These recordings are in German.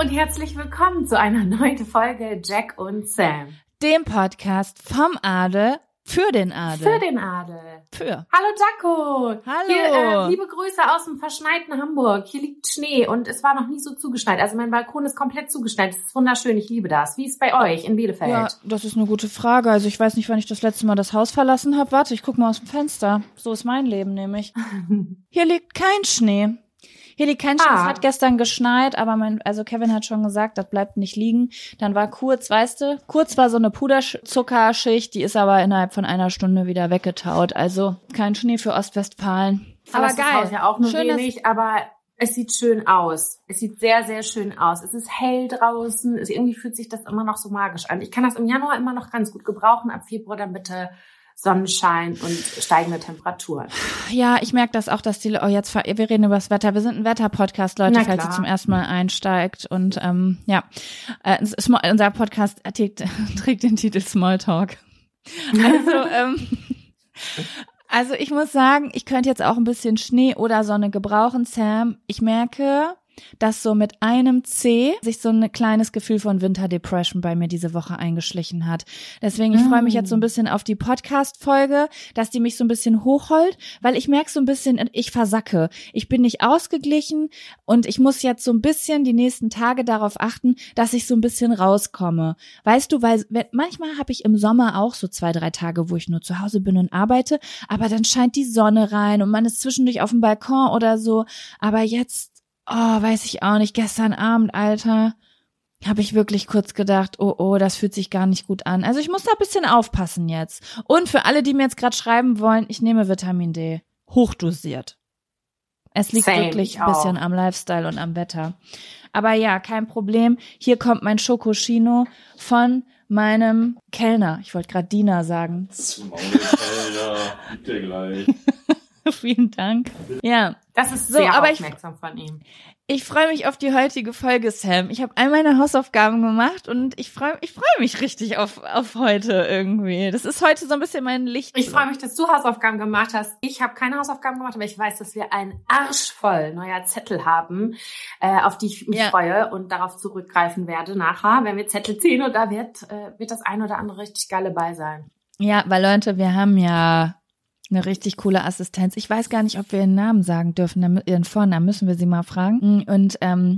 und herzlich willkommen zu einer neuen Folge Jack und Sam. Dem Podcast vom Adel für den Adel. Für den Adel. Für. Hallo Jacko. Hallo. Hier, liebe Grüße aus dem verschneiten Hamburg. Hier liegt Schnee und es war noch nie so zugeschneit. Also mein Balkon ist komplett zugeschneit. Es ist wunderschön, ich liebe das. Wie ist es bei euch in Bielefeld? Ja, das ist eine gute Frage. Also ich weiß nicht, wann ich das letzte Mal das Haus verlassen habe. Warte, ich guck mal aus dem Fenster. So ist mein Leben nämlich. Hier liegt kein Schnee. Hier liegt kein Schnee. Es hat gestern geschneit, aber Kevin hat schon gesagt, das bleibt nicht liegen. Dann war kurz war so eine Puderzuckerschicht, die ist aber innerhalb von einer Stunde wieder weggetaut. Also kein Schnee für Ostwestfalen. Aber geil. Das Haus ja auch nur schön, wenig, aber es sieht schön aus. Es sieht sehr, sehr schön aus. Es ist hell draußen. Irgendwie fühlt sich das immer noch so magisch an. Ich kann das im Januar immer noch ganz gut gebrauchen. Ab Februar dann bitte Sonnenschein und steigende Temperaturen. Ja, ich merke das auch, dass wir reden über das Wetter. Wir sind ein Wetter-Podcast, Leute, falls ihr zum ersten Mal einsteigt. Und unser Podcast trägt den Titel Smalltalk. Also ich muss sagen, ich könnte jetzt auch ein bisschen Schnee oder Sonne gebrauchen, Sam. Ich merke, dass so mit einem C sich so ein kleines Gefühl von Winterdepression bei mir diese Woche eingeschlichen hat. Deswegen, ich freue mich jetzt so ein bisschen auf die Podcast-Folge, dass die mich so ein bisschen hochholt, weil ich merke so ein bisschen, ich versacke. Ich bin nicht ausgeglichen und ich muss jetzt so ein bisschen die nächsten Tage darauf achten, dass ich so ein bisschen rauskomme. Weißt du, weil manchmal habe ich im Sommer auch so 2-3 Tage, wo ich nur zu Hause bin und arbeite, aber dann scheint die Sonne rein und man ist zwischendurch auf dem Balkon oder so. Aber jetzt weiß ich auch nicht. Gestern Abend, Alter, habe ich wirklich kurz gedacht, oh, das fühlt sich gar nicht gut an. Also ich muss da ein bisschen aufpassen jetzt. Und für alle, die mir jetzt gerade schreiben wollen, ich nehme Vitamin D. Hochdosiert. Es liegt wirklich ein bisschen am Lifestyle und am Wetter. Aber ja, kein Problem. Hier kommt mein Schokoschino von meinem Kellner. Ich wollte gerade Diener sagen. Zum Kellner, bitte gleich. Vielen Dank. Ja. Das ist sehr aufmerksam von ihm. Ich freue mich auf die heutige Folge, Sam. Ich habe all meine Hausaufgaben gemacht und ich freue mich richtig auf heute irgendwie. Das ist heute so ein bisschen mein Licht. Ich freue mich, dass du Hausaufgaben gemacht hast. Ich habe keine Hausaufgaben gemacht, aber ich weiß, dass wir einen Arsch voll neuer Zettel haben, auf die ich mich freue und darauf zurückgreifen werde nachher, wenn wir Zettel ziehen. Und da wird das ein oder andere richtig geile bei sein. Ja, weil Leute, wir haben ja eine richtig coole Assistenz. Ich weiß gar nicht, ob wir ihren Namen sagen dürfen, ihren Vornamen, müssen wir sie mal fragen. Und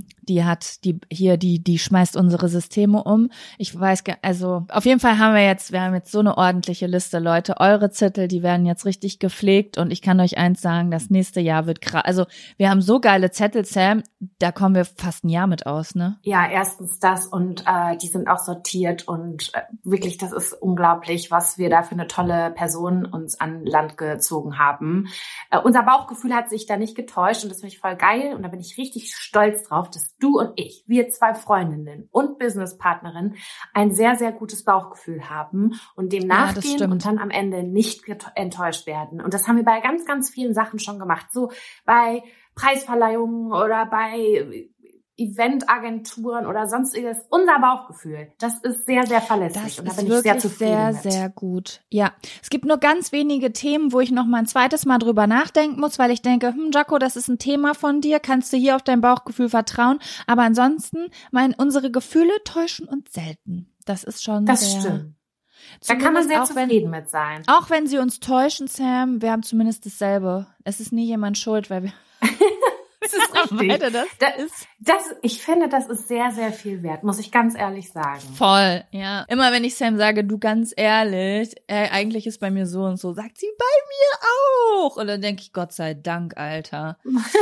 die schmeißt unsere Systeme um. Ich weiß, also auf jeden Fall haben wir jetzt so eine ordentliche Liste, Leute. Eure Zettel, die werden jetzt richtig gepflegt und ich kann euch eins sagen, das nächste Jahr wird krass. Also wir haben so geile Zettel, Sam, da kommen wir fast ein Jahr mit aus, ne? Ja, erstens das und die sind auch sortiert und wirklich, das ist unglaublich, was wir da für eine tolle Person uns an Land gezogen haben. Unser Bauchgefühl hat sich da nicht getäuscht und das finde ich voll geil und da bin ich richtig stolz drauf, dass du und ich, wir 2 Freundinnen und Businesspartnerinnen, ein sehr, sehr gutes Bauchgefühl haben und dem nachgehen und dann am Ende nicht enttäuscht werden. Und das haben wir bei ganz, ganz vielen Sachen schon gemacht. So bei Preisverleihungen oder bei Eventagenturen oder sonstiges. Unser Bauchgefühl, das ist sehr, sehr verlässlich. Und da bin ich sehr zufrieden mit. Sehr, sehr gut. Ja, es gibt nur ganz wenige Themen, wo ich noch mal ein zweites Mal drüber nachdenken muss, weil ich denke, Jacko, das ist ein Thema von dir, kannst du hier auf dein Bauchgefühl vertrauen. Aber ansonsten, unsere Gefühle täuschen uns selten. Das ist schon das stimmt. Da kann man sehr zufrieden mit sein. Auch wenn sie uns täuschen, Sam, wir haben zumindest dasselbe. Es ist nie jemand schuld, weil wir... Das ist richtig. Ich finde, das ist sehr, sehr viel wert, muss ich ganz ehrlich sagen. Voll, ja. Immer wenn ich Sam sage, du ganz ehrlich, eigentlich ist bei mir so und so, sagt sie bei mir auch. Und dann denke ich, Gott sei Dank, Alter.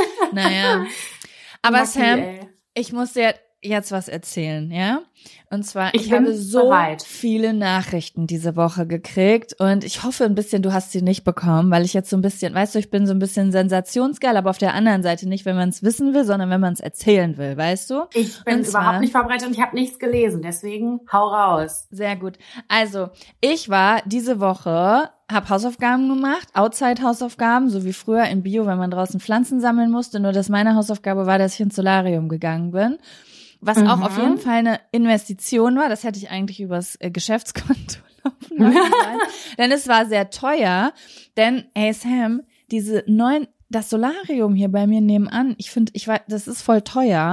Naja. Aber Sam, ich muss dir jetzt was erzählen, ja? Und zwar, ich habe so viele Nachrichten diese Woche gekriegt und ich hoffe ein bisschen, du hast sie nicht bekommen, weil ich jetzt so ein bisschen, weißt du, ich bin so ein bisschen sensationsgeil, aber auf der anderen Seite nicht, wenn man es wissen will, sondern wenn man es erzählen will, weißt du? Ich bin überhaupt nicht vorbereitet und ich habe nichts gelesen, deswegen hau raus. Sehr gut. Also, ich war diese Woche, habe Hausaufgaben gemacht, Outside-Hausaufgaben, so wie früher in Bio, wenn man draußen Pflanzen sammeln musste, nur dass meine Hausaufgabe war, dass ich ins Solarium gegangen bin. Was auch auf jeden Fall eine Investition war, das hätte ich eigentlich übers Geschäftskonto laufen lassen sollen. Denn es war sehr teuer, denn, hey Sam, das Solarium hier bei mir nebenan, das ist voll teuer.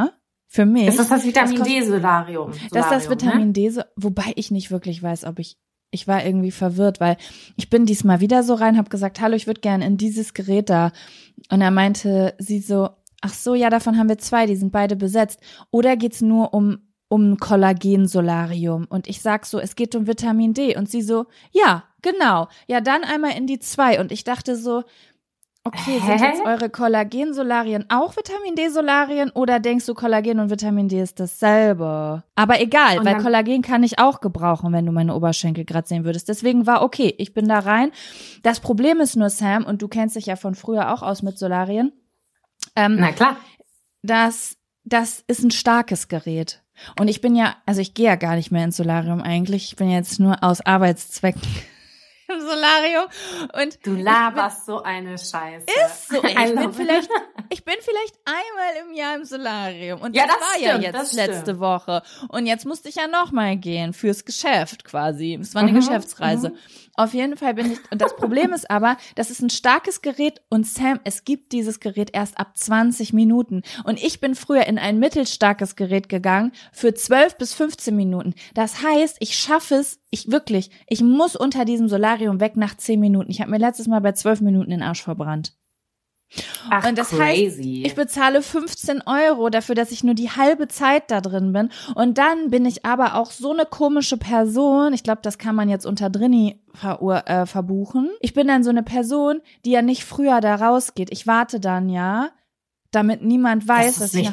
Für mich. Ist das Vitamin D-Solarium? Das ist das Vitamin D, wobei ich nicht wirklich weiß, ob ich war irgendwie verwirrt, weil ich bin diesmal wieder so rein, habe gesagt, hallo, ich würde gerne in dieses Gerät da. Und er meinte sie so, ach so, ja, davon haben wir 2, die sind beide besetzt. Oder geht's nur um Kollagen-Solarium? Und ich sag so, es geht um Vitamin D. Und sie so, ja, genau. Ja, dann einmal in die 2. Und ich dachte so, okay, sind jetzt eure Kollagen-Solarien auch Vitamin D-Solarien oder denkst du, Kollagen und Vitamin D ist dasselbe? Aber egal, weil Kollagen kann ich auch gebrauchen, wenn du meine Oberschenkel gerade sehen würdest. Deswegen war okay, ich bin da rein. Das Problem ist nur, Sam, und du kennst dich ja von früher auch aus mit Solarien. Na klar. Das ist ein starkes Gerät. Und ich gehe ja gar nicht mehr ins Solarium eigentlich. Ich bin jetzt nur aus Arbeitszwecken im Solarium. Und du laberst so eine Scheiße. Ist so. Ich bin vielleicht einmal im Jahr im Solarium. Und ja, das war stimmt, ja jetzt letzte Woche. Und jetzt musste ich ja nochmal gehen fürs Geschäft quasi. Es war eine Geschäftsreise. Auf jeden Fall und das Problem ist aber, das ist ein starkes Gerät und Sam, es gibt dieses Gerät erst ab 20 Minuten. Und ich bin früher in ein mittelstarkes Gerät gegangen für 12 bis 15 Minuten. Das heißt, ich schaffe es, ich muss unter diesem Solarium weg nach 10 Minuten. Ich habe mir letztes Mal bei 12 Minuten den Arsch verbrannt. Ach, und das crazy. Heißt, ich bezahle 15 € dafür, dass ich nur die halbe Zeit da drin bin. Und dann bin ich aber auch so eine komische Person. Ich glaube, das kann man jetzt unter Drini verbuchen. Ich bin dann so eine Person, die ja nicht früher da rausgeht. Ich warte dann ja, damit niemand weiß, dass ich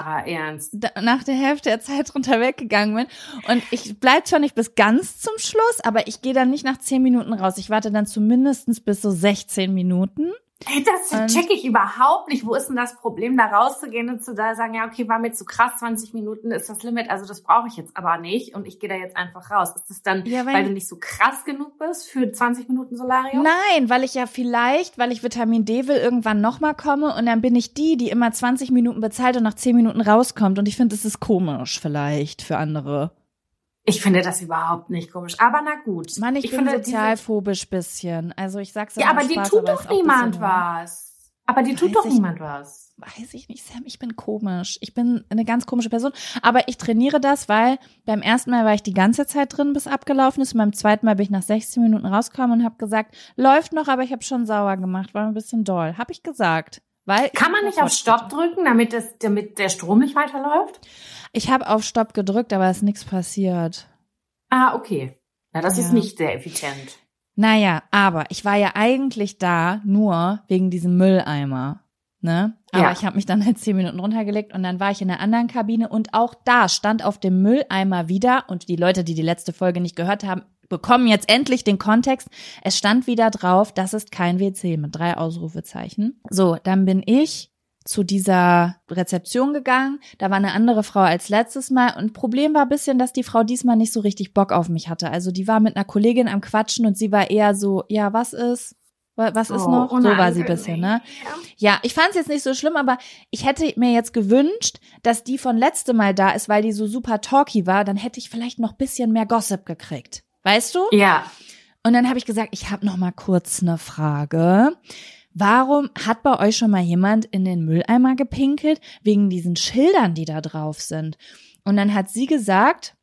nach der Hälfte der Zeit drunter weggegangen bin. Und ich bleib zwar nicht bis ganz zum Schluss, aber ich gehe dann nicht nach 10 Minuten raus. Ich warte dann zumindest bis so 16 Minuten. Ey, das check ich überhaupt nicht. Wo ist denn das Problem, da rauszugehen und zu da sagen, ja, okay, war mir zu krass, 20 Minuten ist das Limit, also das brauche ich jetzt aber nicht und ich gehe da jetzt einfach raus. Ist das dann, weil du nicht so krass genug bist für 20 Minuten Solarium? Nein, weil ich Vitamin D will, irgendwann nochmal komme und dann bin ich die immer 20 Minuten bezahlt und nach 10 Minuten rauskommt und ich finde, das ist komisch vielleicht für andere. Ich finde das überhaupt nicht komisch, aber na gut. Mann, ich bin sozialphobisch bisschen. Also ich sag's ja, aber dir tut doch niemand was. Aber dir tut doch niemand was. Weiß ich nicht, Sam, ich bin komisch. Ich bin eine ganz komische Person. Aber ich trainiere das, weil beim ersten Mal war ich die ganze Zeit drin, bis abgelaufen ist. Und beim zweiten Mal bin ich nach 16 Minuten rausgekommen und habe gesagt, läuft noch, aber ich habe schon sauer gemacht. War ein bisschen doll. Habe ich gesagt. Kann man nicht auf Stopp drücken, damit der Strom nicht weiterläuft? Ich habe auf Stopp gedrückt, aber es ist nichts passiert. Ah, okay. Na, das ist nicht sehr effizient. Naja, aber ich war ja eigentlich da nur wegen diesem Mülleimer, ne? Aber ich habe mich dann halt 10 Minuten runtergelegt und dann war ich in einer anderen Kabine und auch da stand auf dem Mülleimer wieder, und die Leute, die letzte Folge nicht gehört haben, bekommen jetzt endlich den Kontext. Es stand wieder drauf, das ist kein WC mit 3 Ausrufezeichen. So, dann bin ich zu dieser Rezeption gegangen. Da war eine andere Frau als letztes Mal. Und Problem war ein bisschen, dass die Frau diesmal nicht so richtig Bock auf mich hatte. Also die war mit einer Kollegin am Quatschen und sie war eher so, ja, was ist? Was ist noch? So war sie ein bisschen, ne? Ja, ich fand es jetzt nicht so schlimm, aber ich hätte mir jetzt gewünscht, dass die von letztem Mal da ist, weil die so super talky war. Dann hätte ich vielleicht noch ein bisschen mehr Gossip gekriegt. Weißt du? Ja. Und dann habe ich gesagt, ich habe noch mal kurz eine Frage. Warum hat bei euch schon mal jemand in den Mülleimer gepinkelt? Wegen diesen Schildern, die da drauf sind. Und dann hat sie gesagt,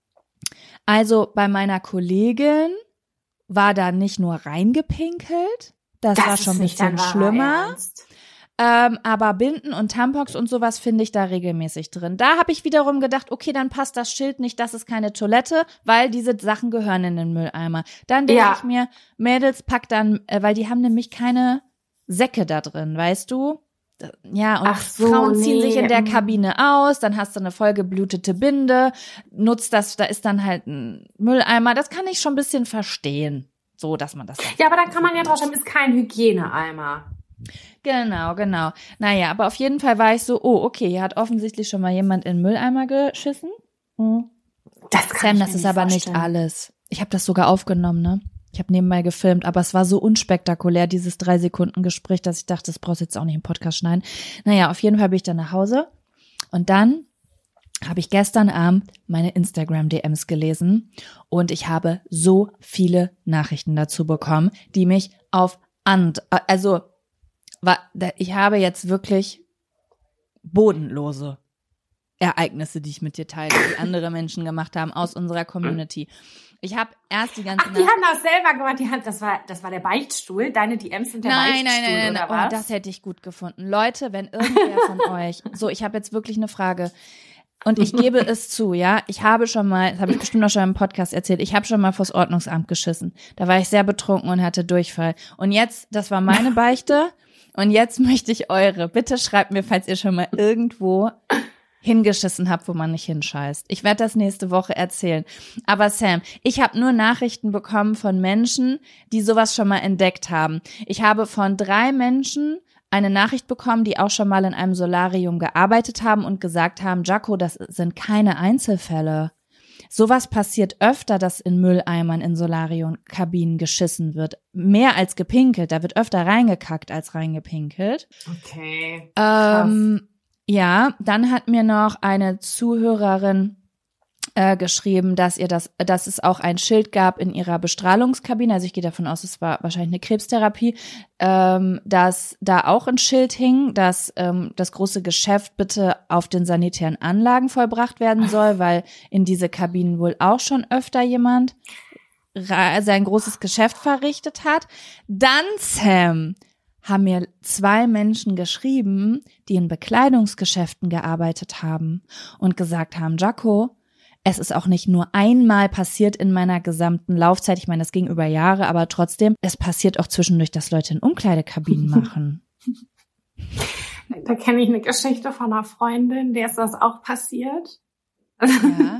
also bei meiner Kollegin war da nicht nur reingepinkelt, das war schon ein bisschen schlimmer. Aber Binden und Tampons und sowas finde ich da regelmäßig drin. Da habe ich wiederum gedacht, okay, dann passt das Schild nicht, das ist keine Toilette, weil diese Sachen gehören in den Mülleimer. Dann denke ich mir, Mädels, packt dann, weil die haben nämlich keine Säcke da drin, weißt du? Ja, und Frauen ziehen sich in der Kabine aus, dann hast du eine vollgeblutete Binde, nutzt das, da ist dann halt ein Mülleimer, das kann ich schon ein bisschen verstehen, so, dass man das... Ja, aber da kann man ja drauf schreiben, ist kein Hygieneeimer. Genau. Naja, aber auf jeden Fall war ich so, oh, okay, hier hat offensichtlich schon mal jemand in den Mülleimer geschissen. Das ist aber nicht alles. Ich habe das sogar aufgenommen, ne? Ich habe nebenbei gefilmt, aber es war so unspektakulär, dieses 3-Sekunden-Gespräch, dass ich dachte, das brauchst du jetzt auch nicht im Podcast schneiden. Naja, auf jeden Fall bin ich dann nach Hause und dann habe ich gestern Abend meine Instagram-DMs gelesen und ich habe so viele Nachrichten dazu bekommen, die mich ich habe jetzt wirklich bodenlose Ereignisse, die ich mit dir teile, die andere Menschen gemacht haben aus unserer Community. Ich habe erst die ganze die haben das selber gemacht. Das war der Beichtstuhl. Deine DMs sind der Beichtstuhl, nein. oder was? Oh, das hätte ich gut gefunden. Leute, wenn irgendwer von euch, so, ich habe jetzt wirklich eine Frage und ich gebe es zu, ja, ich habe schon mal, das habe ich bestimmt auch schon im Podcast erzählt, ich habe schon mal vors Ordnungsamt geschissen. Da war ich sehr betrunken und hatte Durchfall. Und jetzt, das war meine Beichte und jetzt möchte ich eure. Bitte schreibt mir, falls ihr schon mal irgendwo hingeschissen habt, wo man nicht hinscheißt. Ich werde das nächste Woche erzählen. Aber Sam, ich habe nur Nachrichten bekommen von Menschen, die sowas schon mal entdeckt haben. Ich habe von 3 Menschen eine Nachricht bekommen, die auch schon mal in einem Solarium gearbeitet haben und gesagt haben, Jaco, das sind keine Einzelfälle. Sowas passiert öfter, dass in Mülleimern in Solariumkabinen geschissen wird. Mehr als gepinkelt. Da wird öfter reingekackt als reingepinkelt. Okay. Ja, dann hat mir noch eine Zuhörerin geschrieben, dass es auch ein Schild gab in ihrer Bestrahlungskabine. Also ich gehe davon aus, es war wahrscheinlich eine Krebstherapie, dass da auch ein Schild hing, dass das große Geschäft bitte auf den sanitären Anlagen vollbracht werden soll, weil in diese Kabinen wohl auch schon öfter jemand sein großes Geschäft verrichtet hat. Dann, Sam, haben mir 2 Menschen geschrieben, die in Bekleidungsgeschäften gearbeitet haben und gesagt haben, Jaco, es ist auch nicht nur einmal passiert in meiner gesamten Laufzeit, ich meine, das ging über Jahre, aber trotzdem, es passiert auch zwischendurch, dass Leute in Umkleidekabinen machen. Da kenne ich eine Geschichte von einer Freundin, der ist das auch passiert. Ja.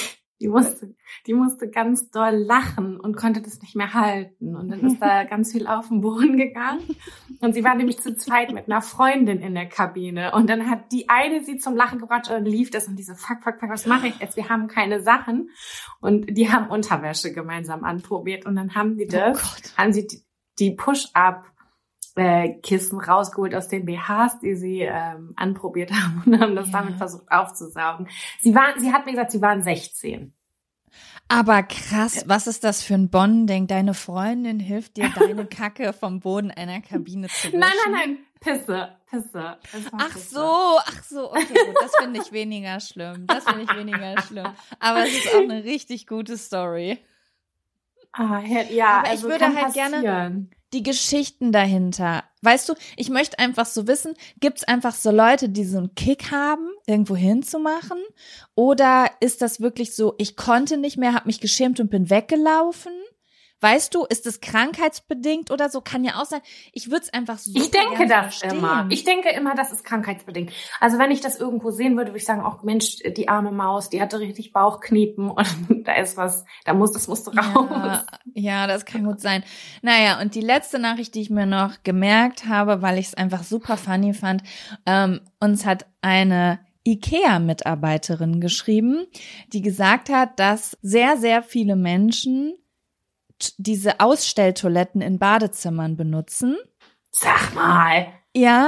Die musste ganz doll lachen und konnte das nicht mehr halten. Und dann ist da ganz viel auf den Boden gegangen. Und sie war nämlich zu zweit mit einer Freundin in der Kabine. Und dann hat die eine sie zum Lachen gebracht und lief das und diese fuck, was mache ich jetzt? Wir haben keine Sachen. Und die haben Unterwäsche gemeinsam anprobiert. Und dann haben die haben sie die Push-Up Kissen rausgeholt aus den BHs, die sie anprobiert haben und haben das damit versucht aufzusaugen. Sie hat mir gesagt, sie waren 16. Aber krass, was ist das für ein Bonding? Deine Freundin hilft dir, deine Kacke vom Boden einer Kabine zu wischen? Nein, Pisse. Ach so, okay, gut, das finde ich weniger schlimm. Aber es ist auch eine richtig gute Story. Ah, ja, aber also ich würde halt gerne die Geschichten dahinter. Weißt du, ich möchte einfach so wissen, gibt's einfach so Leute, die so einen Kick haben, irgendwo hinzumachen? Oder ist das wirklich so, ich konnte nicht mehr, habe mich geschämt und bin weggelaufen? Weißt du, ist es krankheitsbedingt oder so? Kann ja auch sein. Ich würde es einfach so Ich denke immer, das ist krankheitsbedingt. Also wenn ich das irgendwo sehen würde, würde ich sagen, ach Mensch, die arme Maus, die hatte richtig Bauchkniepen und da ist was, das musste raus. Ja, das kann gut sein. Naja, und die letzte Nachricht, die ich mir noch gemerkt habe, weil ich es einfach super funny fand, uns hat eine IKEA-Mitarbeiterin geschrieben, die gesagt hat, dass sehr, sehr viele Menschen diese Ausstelltoiletten in Badezimmern benutzen. Sag mal. Ja,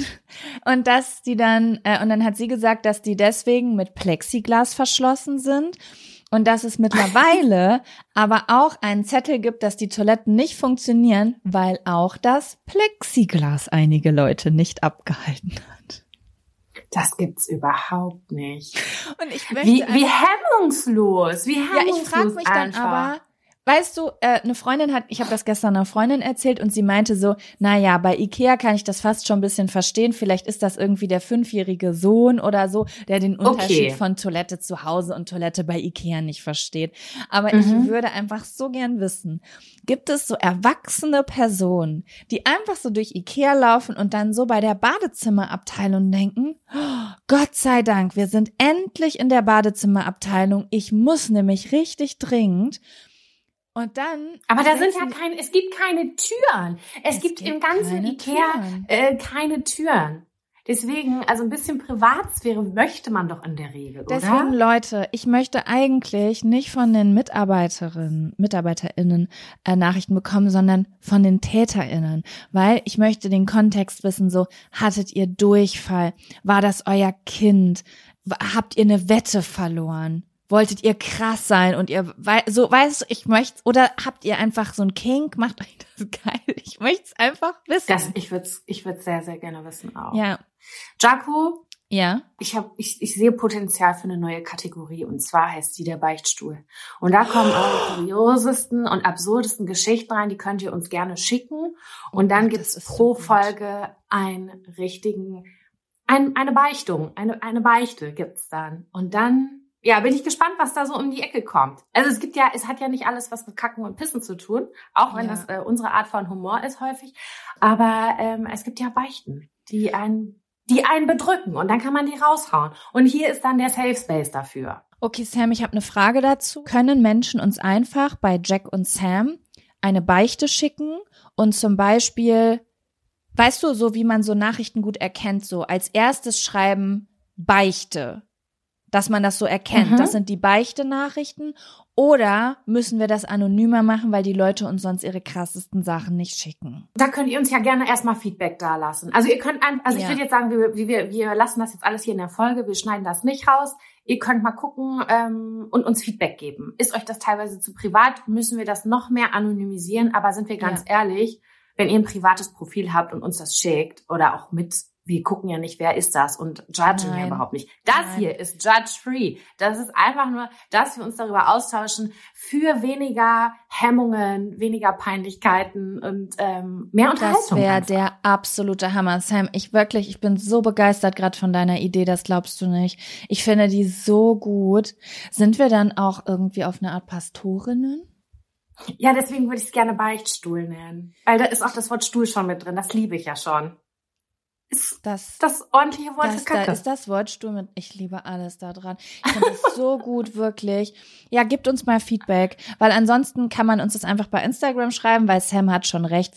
und dass die dann, und dann hat sie gesagt, dass die deswegen mit Plexiglas verschlossen sind und dass es mittlerweile aber auch einen Zettel gibt, dass die Toiletten nicht funktionieren, weil auch das Plexiglas einige Leute nicht abgehalten hat. Das gibt's überhaupt nicht. Und ich möchte wie hemmungslos, Ja, ich frage mich dann aber, weißt du, ich habe das gestern einer Freundin erzählt und sie meinte so, naja, bei Ikea kann ich das fast schon ein bisschen verstehen, vielleicht ist das irgendwie der 5-jährige Sohn oder so, der den Unterschied von Toilette zu Hause und Toilette bei Ikea nicht versteht. Aber ich würde einfach so gern wissen, gibt es so erwachsene Personen, die einfach so durch Ikea laufen und dann so bei der Badezimmerabteilung denken, oh, Gott sei Dank, wir sind endlich in der Badezimmerabteilung, ich muss nämlich richtig dringend. Und dann. Aber da sind ja es gibt keine Türen. Es gibt im ganzen Ikea keine Türen. Deswegen, also ein bisschen Privatsphäre möchte man doch in der Regel, oder? Deswegen, Leute, ich möchte eigentlich nicht von den MitarbeiterInnen Nachrichten bekommen, sondern von den TäterInnen. Weil ich möchte den Kontext wissen, so, hattet ihr Durchfall? War das euer Kind? Habt ihr eine Wette verloren? Wolltet ihr krass sein und ihr, so, weißt du, ich möchte, oder habt ihr einfach so ein Kink, macht euch das geil? Ich möchte es einfach wissen. Ich würde sehr, sehr gerne wissen auch. Ja. Jaco, Ja. Ich sehe Potenzial für eine neue Kategorie und zwar heißt die der Beichtstuhl. Und da kommen eure kuriosesten und absurdesten Geschichten rein, die könnt ihr uns gerne schicken. Und dann gibt's pro Folge eine Beichtung, eine Beichte gibt's dann. Und dann, ja, bin ich gespannt, was da so um die Ecke kommt. Also es hat ja nicht alles was mit Kacken und Pissen zu tun, auch wenn das unsere Art von Humor ist häufig. Aber es gibt ja Beichten, die einen bedrücken und dann kann man die raushauen. Und hier ist dann der Safe Space dafür. Okay, Sam, ich habe eine Frage dazu. Können Menschen uns einfach bei Jack und Sam eine Beichte schicken und zum Beispiel, weißt du, so wie man so Nachrichten gut erkennt, so als erstes schreiben Beichte, dass man das so erkennt. Das sind die Beichte-Nachrichten. Oder müssen wir das anonymer machen, weil die Leute uns sonst ihre krassesten Sachen nicht schicken? Da könnt ihr uns ja gerne erstmal Feedback dalassen. Also ihr könnt, ich würde jetzt sagen, wir lassen das jetzt alles hier in der Folge, wir schneiden das nicht raus. Ihr könnt mal gucken und uns Feedback geben. Ist euch das teilweise zu privat? Müssen wir das noch mehr anonymisieren? Aber sind wir ganz ehrlich, wenn ihr ein privates Profil habt und uns das schickt oder auch wir gucken ja nicht, wer ist das und judgen ja überhaupt nicht. Das hier ist judge-free. Das ist einfach nur, dass wir uns darüber austauschen für weniger Hemmungen, weniger Peinlichkeiten und mehr Unterhaltung. Das wäre der absolute Hammer, Sam. Ich bin so begeistert gerade von deiner Idee, das glaubst du nicht. Ich finde die so gut. Sind wir dann auch irgendwie auf eine Art Pastorinnen? Ja, deswegen würde ich es gerne Beichtstuhl nennen. Weil da ist auch das Wort Stuhl schon mit drin. Das liebe ich ja schon. Ist das ordentliche Wort für Kacke. Da ist das Wort Stuhl mit, ich liebe alles da dran. Ich finde das so gut, wirklich. Ja, gebt uns mal Feedback, weil ansonsten kann man uns das einfach bei Instagram schreiben, weil Sam hat schon recht.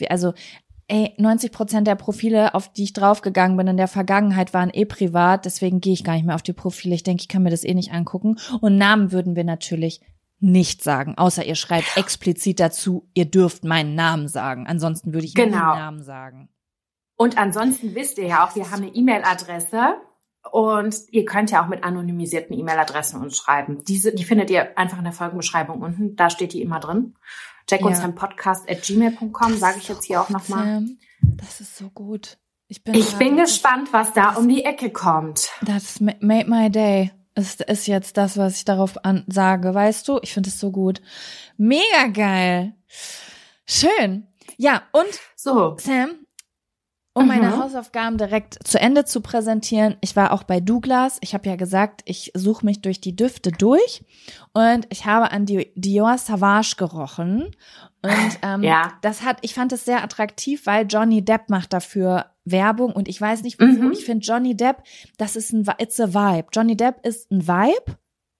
90% der Profile, auf die ich draufgegangen bin in der Vergangenheit, waren privat, deswegen gehe ich gar nicht mehr auf die Profile. Ich denke, ich kann mir das nicht angucken. Und Namen würden wir natürlich nicht sagen, außer ihr schreibt explizit dazu, ihr dürft meinen Namen sagen. Ansonsten würde ich nie den Namen sagen. Und ansonsten wisst ihr ja auch, wir haben eine E-Mail-Adresse und ihr könnt ja auch mit anonymisierten E-Mail-Adressen uns schreiben. Die findet ihr einfach in der Folgenbeschreibung unten, da steht die immer drin. jackonsampodcast@gmail.com, sage ich jetzt hier auch nochmal. Das ist so gut. Ich bin gespannt, was da um die Ecke kommt. Das made my day. Ist jetzt das, was ich darauf sage, weißt du? Ich finde es so gut. Mega geil. Schön. Ja, und so, Sam, um meine Hausaufgaben direkt zu Ende zu präsentieren, ich war auch bei Douglas. Ich habe ja gesagt, ich suche mich durch die Düfte durch und ich habe an Dior Sauvage gerochen. Und ich fand es sehr attraktiv, weil Johnny Depp macht dafür Werbung und ich weiß nicht wieso. Ich finde Johnny Depp, it's a Vibe. Johnny Depp ist ein Vibe.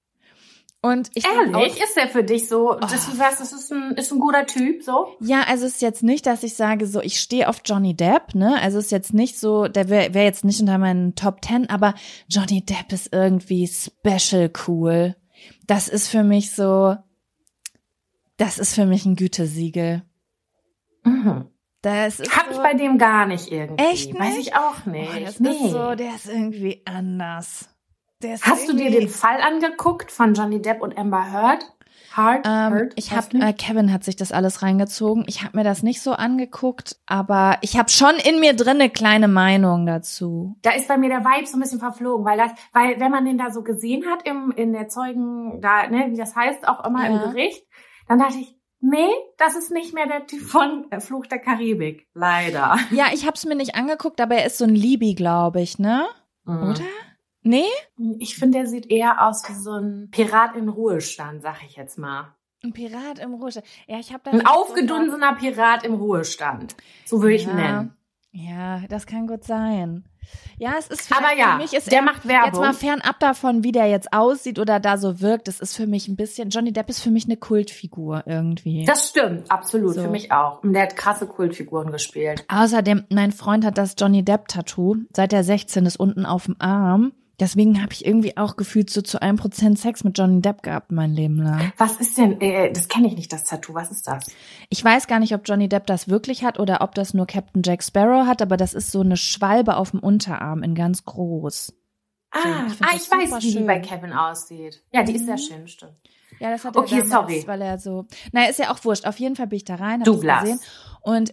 Und ich ehrlich, ist der für dich so, dass du sagst, das ist ein guter Typ, so? Ja, also es ist jetzt nicht, dass ich sage, so, ich stehe auf Johnny Depp, ne? Also es ist jetzt nicht so, der wär jetzt nicht unter meinen Top 10, aber Johnny Depp ist irgendwie special cool. Das ist für mich ein Gütesiegel. Das ist ich bei dem gar nicht irgendwie. Echt nicht? Weiß ich auch nicht. Der ist irgendwie anders. Hast du dir den Fall angeguckt von Johnny Depp und Amber Heard? Kevin hat sich das alles reingezogen. Ich habe mir das nicht so angeguckt, aber ich habe schon in mir drin eine kleine Meinung dazu. Da ist bei mir der Vibe so ein bisschen verflogen, weil wenn man den da so gesehen hat in der Zeugen, da, ne, wie das heißt, auch immer im Gericht, dann dachte ich, nee, das ist nicht mehr der Typ von Fluch der Karibik, leider. Ja, ich habe es mir nicht angeguckt, aber er ist so ein Libi, glaube ich, ne? Oder? Nee? Ich finde, der sieht eher aus wie so ein Pirat in Ruhestand, sag ich jetzt mal. Ein Pirat im Ruhestand. Ja, ich habe da ein aufgedunsener Pirat im Ruhestand. So würde ich ihn nennen. Ja, das kann gut sein. Ja, es ist aber ja, für mich ist der macht Werbung. Jetzt mal fernab davon, wie der jetzt aussieht oder da so wirkt. Das ist für mich ein bisschen, Johnny Depp ist für mich eine Kultfigur irgendwie. Das stimmt, absolut, so. Für mich auch. Und der hat krasse Kultfiguren gespielt. Außerdem, mein Freund hat das Johnny Depp-Tattoo, seit er 16 ist, unten auf dem Arm. Deswegen habe ich irgendwie auch gefühlt so zu 1% Sex mit Johnny Depp gehabt mein Leben lang. Was ist denn, das kenne ich nicht, das Tattoo, was ist das? Ich weiß gar nicht, ob Johnny Depp das wirklich hat oder ob das nur Captain Jack Sparrow hat, aber das ist so eine Schwalbe auf dem Unterarm in ganz groß. Ich weiß, wie die bei Kevin aussieht. Ja, die ist sehr schön, stimmt. Ja, das hat er damals, sorry. Weil er so, naja, ist ja auch wurscht. Auf jeden Fall bin ich da rein, habe es gesehen.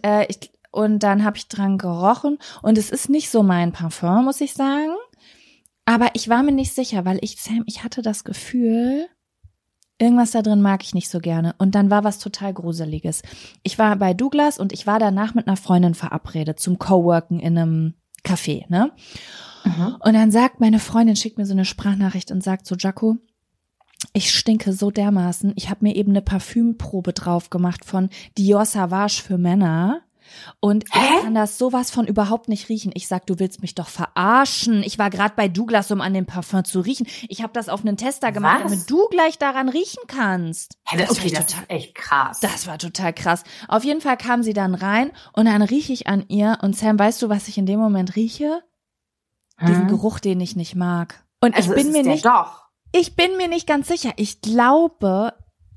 Und dann habe ich dran gerochen und es ist nicht so mein Parfum, muss ich sagen. Aber ich war mir nicht sicher, weil ich hatte das Gefühl, irgendwas da drin mag ich nicht so gerne. Und dann war was total Gruseliges. Ich war bei Douglas und ich war danach mit einer Freundin verabredet zum Coworken in einem Café, ne? Und dann sagt meine Freundin, schickt mir so eine Sprachnachricht und sagt so, Jaco, ich stinke so dermaßen. Ich habe mir eben eine Parfümprobe drauf gemacht von Dior Sauvage für Männer. Und ich kann das sowas von überhaupt nicht riechen. Ich sag, du willst mich doch verarschen. Ich war gerade bei Douglas, um an dem Parfum zu riechen. Ich habe das auf einen Tester gemacht, damit du gleich daran riechen kannst. Das ist echt krass. Das war total krass. Auf jeden Fall kam sie dann rein und dann rieche ich an ihr. Und Sam, weißt du, was ich in dem Moment rieche? Diesen Geruch, den ich nicht mag. Und also ich bin mir nicht ganz sicher. Ich glaube,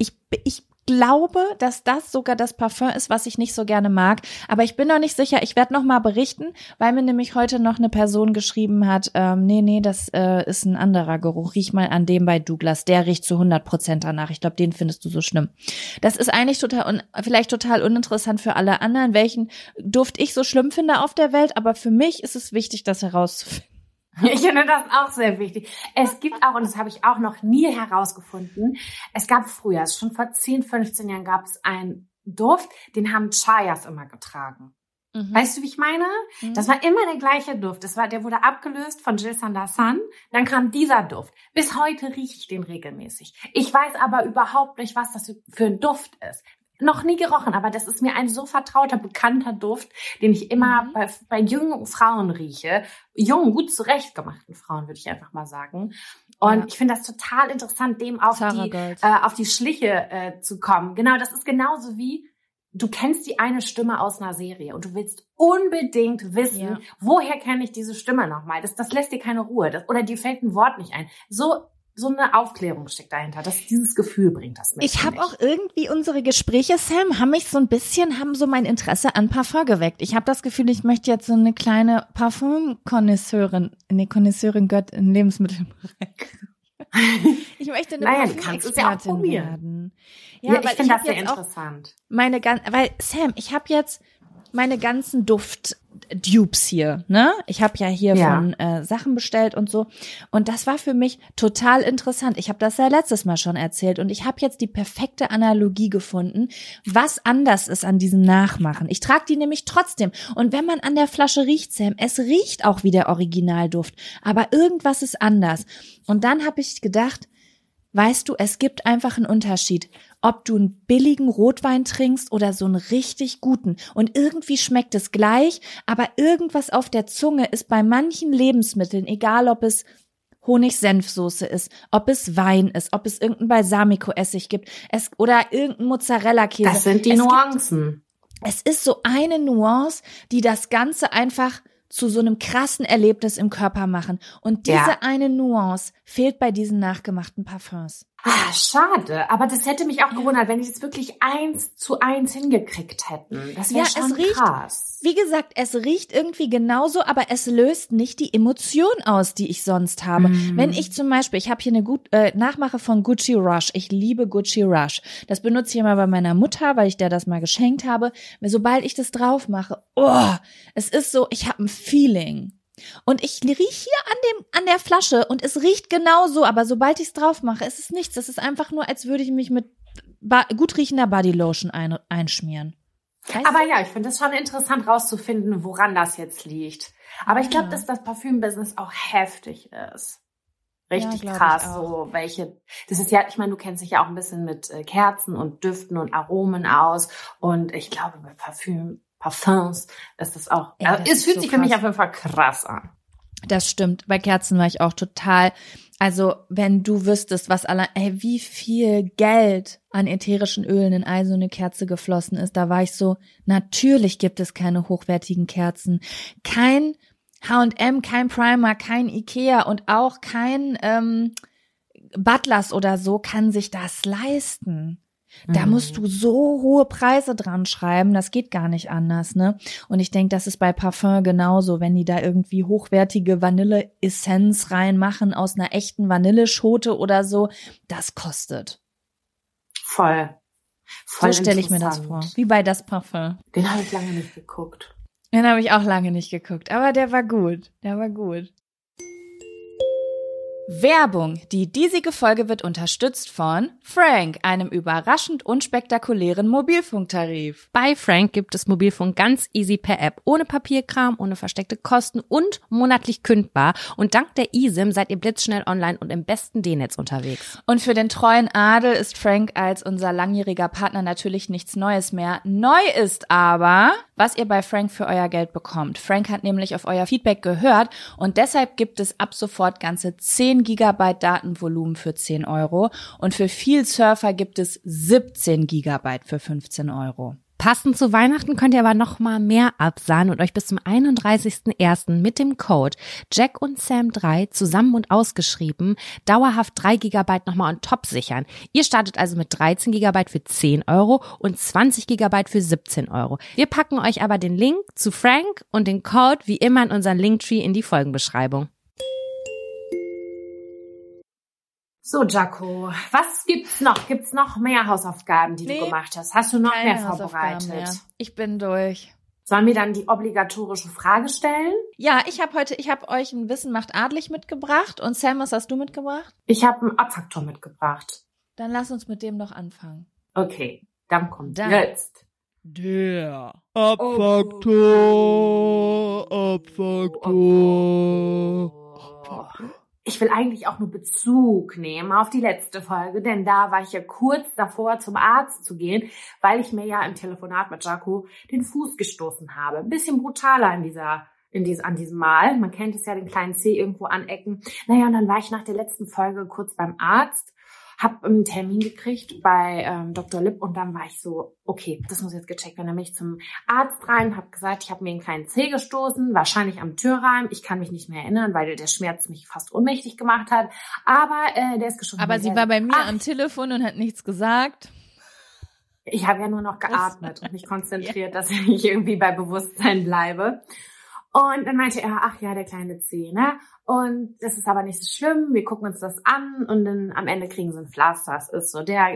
dass das sogar das Parfum ist, was ich nicht so gerne mag. Aber ich bin noch nicht sicher. Ich werde noch mal berichten, weil mir nämlich heute noch eine Person geschrieben hat, nee, das ist ein anderer Geruch. Riech mal an dem bei Douglas. Der riecht zu 100% danach. Ich glaube, den findest du so schlimm. Das ist eigentlich vielleicht total uninteressant für alle anderen, welchen Duft ich so schlimm finde auf der Welt. Aber für mich ist es wichtig, das herauszufinden. Ich finde das auch sehr wichtig. Es gibt auch, und das habe ich auch noch nie herausgefunden, es gab früher, schon vor 10, 15 Jahren gab es einen Duft, den haben Chayas immer getragen. Weißt du, wie ich meine? Das war immer der gleiche Duft. Der wurde abgelöst von Jil Sandersan. Dann kam dieser Duft. Bis heute rieche ich den regelmäßig. Ich weiß aber überhaupt nicht, was das für ein Duft ist. Noch nie gerochen, aber das ist mir ein so vertrauter, bekannter Duft, den ich immer bei jungen Frauen rieche. Jungen, gut zurechtgemachten Frauen, würde ich einfach mal sagen. Und ich finde das total interessant, dem auf die Schliche zu kommen. Genau, das ist genauso wie, du kennst die eine Stimme aus einer Serie und du willst unbedingt wissen, woher kenne ich diese Stimme nochmal? Das lässt dir keine Ruhe. Oder dir fällt ein Wort nicht ein. So eine Aufklärung steckt dahinter, dass dieses Gefühl bringt das mit. Ich habe auch irgendwie unsere Gespräche, Sam, haben so mein Interesse an Parfum geweckt. Ich habe das Gefühl, ich möchte jetzt so eine kleine Parfum-Konnoisseurin, Gott in Lebensmittelbereich. Ich möchte eine Parfum-Expertin werden. Ja, ich finde das sehr interessant. Weil Sam, ich habe jetzt meine ganzen Duft-Dupes hier, ne? Ich habe ja hier von Sachen bestellt und so. Und das war für mich total interessant. Ich habe das ja letztes Mal schon erzählt. Und ich habe jetzt die perfekte Analogie gefunden, was anders ist an diesem Nachmachen. Ich trage die nämlich trotzdem. Und wenn man an der Flasche riecht, Sam, es riecht auch wie der Originalduft. Aber irgendwas ist anders. Und dann habe ich gedacht, weißt du, es gibt einfach einen Unterschied, ob du einen billigen Rotwein trinkst oder so einen richtig guten. Und irgendwie schmeckt es gleich, aber irgendwas auf der Zunge ist bei manchen Lebensmitteln, egal ob es Honig-Senfsoße ist, ob es Wein ist, ob es irgendein Balsamico-Essig gibt, oder irgendein Mozzarella-Käse. Das sind die Nuancen. Es ist so eine Nuance, die das Ganze einfach zu so einem krassen Erlebnis im Körper machen. Und diese eine Nuance fehlt bei diesen nachgemachten Parfums. Ah, schade. Aber das hätte mich auch gewundert, wenn die das wirklich 1:1 hingekriegt hätten. Das wäre schon krass. Wie gesagt, es riecht irgendwie genauso, aber es löst nicht die Emotion aus, die ich sonst habe. Wenn ich zum Beispiel, ich habe hier eine Nachmache von Gucci Rush. Ich liebe Gucci Rush. Das benutze ich immer bei meiner Mutter, weil ich der das mal geschenkt habe. Sobald ich das drauf mache, es ist so, ich habe ein Feeling. Und ich riech hier an der Flasche und es riecht genauso, aber sobald ich es drauf mache, ist es nichts. Es ist einfach nur, als würde ich mich mit gut riechender Bodylotion einschmieren. Aber ja, ich finde es schon interessant rauszufinden, woran das jetzt liegt. Aber ich glaube, dass das Parfüm-Business auch heftig ist. Richtig krass, so welche, das ist ja, ich meine, du kennst dich ja auch ein bisschen mit Kerzen und Düften und Aromen aus und ich glaube, bei Parfums ist das auch, es fühlt sich für mich auf jeden Fall krass an. Das stimmt, bei Kerzen war ich auch total, also wenn du wüsstest, wie viel Geld an ätherischen Ölen in so eine Kerze geflossen ist, da war ich so, natürlich gibt es keine hochwertigen Kerzen, kein H&M, kein Primark, kein Ikea und auch kein Butlers oder so kann sich das leisten. Da musst du so hohe Preise dran schreiben, das geht gar nicht anders, ne? Und ich denke, das ist bei Parfum genauso, wenn die da irgendwie hochwertige Vanille-Essenz reinmachen aus einer echten Vanilleschote oder so, das kostet. Voll so stelle ich mir das vor, wie bei Das Parfum. Den habe ich lange nicht geguckt. Den habe ich auch lange nicht geguckt, aber der war gut, Werbung. Die diesige Folge wird unterstützt von Frank, einem überraschend unspektakulären Mobilfunktarif. Bei Frank gibt es Mobilfunk ganz easy per App, ohne Papierkram, ohne versteckte Kosten und monatlich kündbar. Und dank der eSIM seid ihr blitzschnell online und im besten D-Netz unterwegs. Und für den treuen Adel ist Frank als unser langjähriger Partner natürlich nichts Neues mehr. Neu ist aber, was ihr bei Frank für euer Geld bekommt. Frank hat nämlich auf euer Feedback gehört und deshalb gibt es ab sofort ganze 10 Gigabyte Datenvolumen für 10 Euro und für viel Surfer gibt es 17 Gigabyte für 15 Euro. Passend zu Weihnachten könnt ihr aber noch mal mehr absahnen und euch bis zum 31.01. mit dem Code Jack und Sam 3 zusammen und ausgeschrieben dauerhaft 3 Gigabyte nochmal on top sichern. Ihr startet also mit 13 Gigabyte für 10 Euro und 20 Gigabyte für 17 Euro. Wir packen euch aber den Link zu Frank und den Code wie immer in unseren Linktree in die Folgenbeschreibung. So, Jaco, was gibt's noch? Gibt's noch mehr Hausaufgaben, die du gemacht hast? Hast du noch mehr vorbereitet? Mehr. Ich bin durch. Sollen wir dann die obligatorische Frage stellen? Ja, ich habe euch ein Wissen macht adlig mitgebracht. Und Sam, was hast du mitgebracht? Ich habe einen Abfaktor mitgebracht. Dann lass uns mit dem doch anfangen. Okay, dann kommt jetzt der Abfaktor. Ich will eigentlich auch nur Bezug nehmen auf die letzte Folge, denn da war ich ja kurz davor, zum Arzt zu gehen, weil ich mir ja im Telefonat mit Jaco den Fuß gestoßen habe. Ein bisschen brutaler an diesem Mal. Man kennt es ja, den kleinen Zeh irgendwo anecken. Naja, und dann war ich nach der letzten Folge kurz beim Arzt, habe einen Termin gekriegt bei Dr. Lipp und dann war ich so, okay, das muss jetzt gecheckt werden. Dann bin ich zum Arzt rein, habe gesagt, ich habe mir einen kleinen Zeh gestoßen, wahrscheinlich am Türrahmen. Ich kann mich nicht mehr erinnern, weil der Schmerz mich fast ohnmächtig gemacht hat. Aber der ist geschossen. Aber sie war bei mir am Telefon und hat nichts gesagt. Ich habe ja nur noch geatmet und mich konzentriert, dass ich irgendwie bei Bewusstsein bleibe. Und dann meinte er, ach ja, der kleine Zeh, ne? Und das ist aber nicht so schlimm, wir gucken uns das an und dann am Ende kriegen sie ein Pflaster. Das ist so, der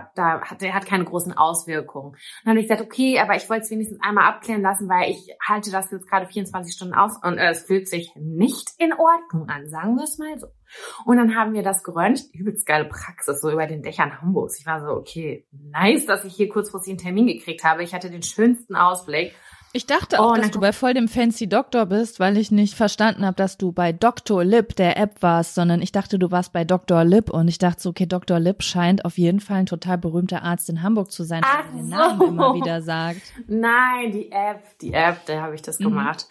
hat keine großen Auswirkungen. Und dann habe ich gesagt, okay, aber ich wollte es wenigstens einmal abklären lassen, weil ich halte das jetzt gerade 24 Stunden aus und es fühlt sich nicht in Ordnung an, sagen wir es mal so. Und dann haben wir das geröntgt, übelst geile Praxis, so über den Dächern Hamburgs. Ich war so, okay, nice, dass ich hier kurzfristig einen Termin gekriegt habe. Ich hatte den schönsten Ausblick. Ich dachte auch, dass du bei voll dem fancy Doktor bist, weil ich nicht verstanden habe, dass du bei Dr. Lipp der App warst, sondern ich dachte, du warst bei Dr. Lipp und ich dachte so, okay, Dr. Lipp scheint auf jeden Fall ein total berühmter Arzt in Hamburg zu sein, der den Namen immer wieder sagt. Nein, die App, da habe ich das gemacht.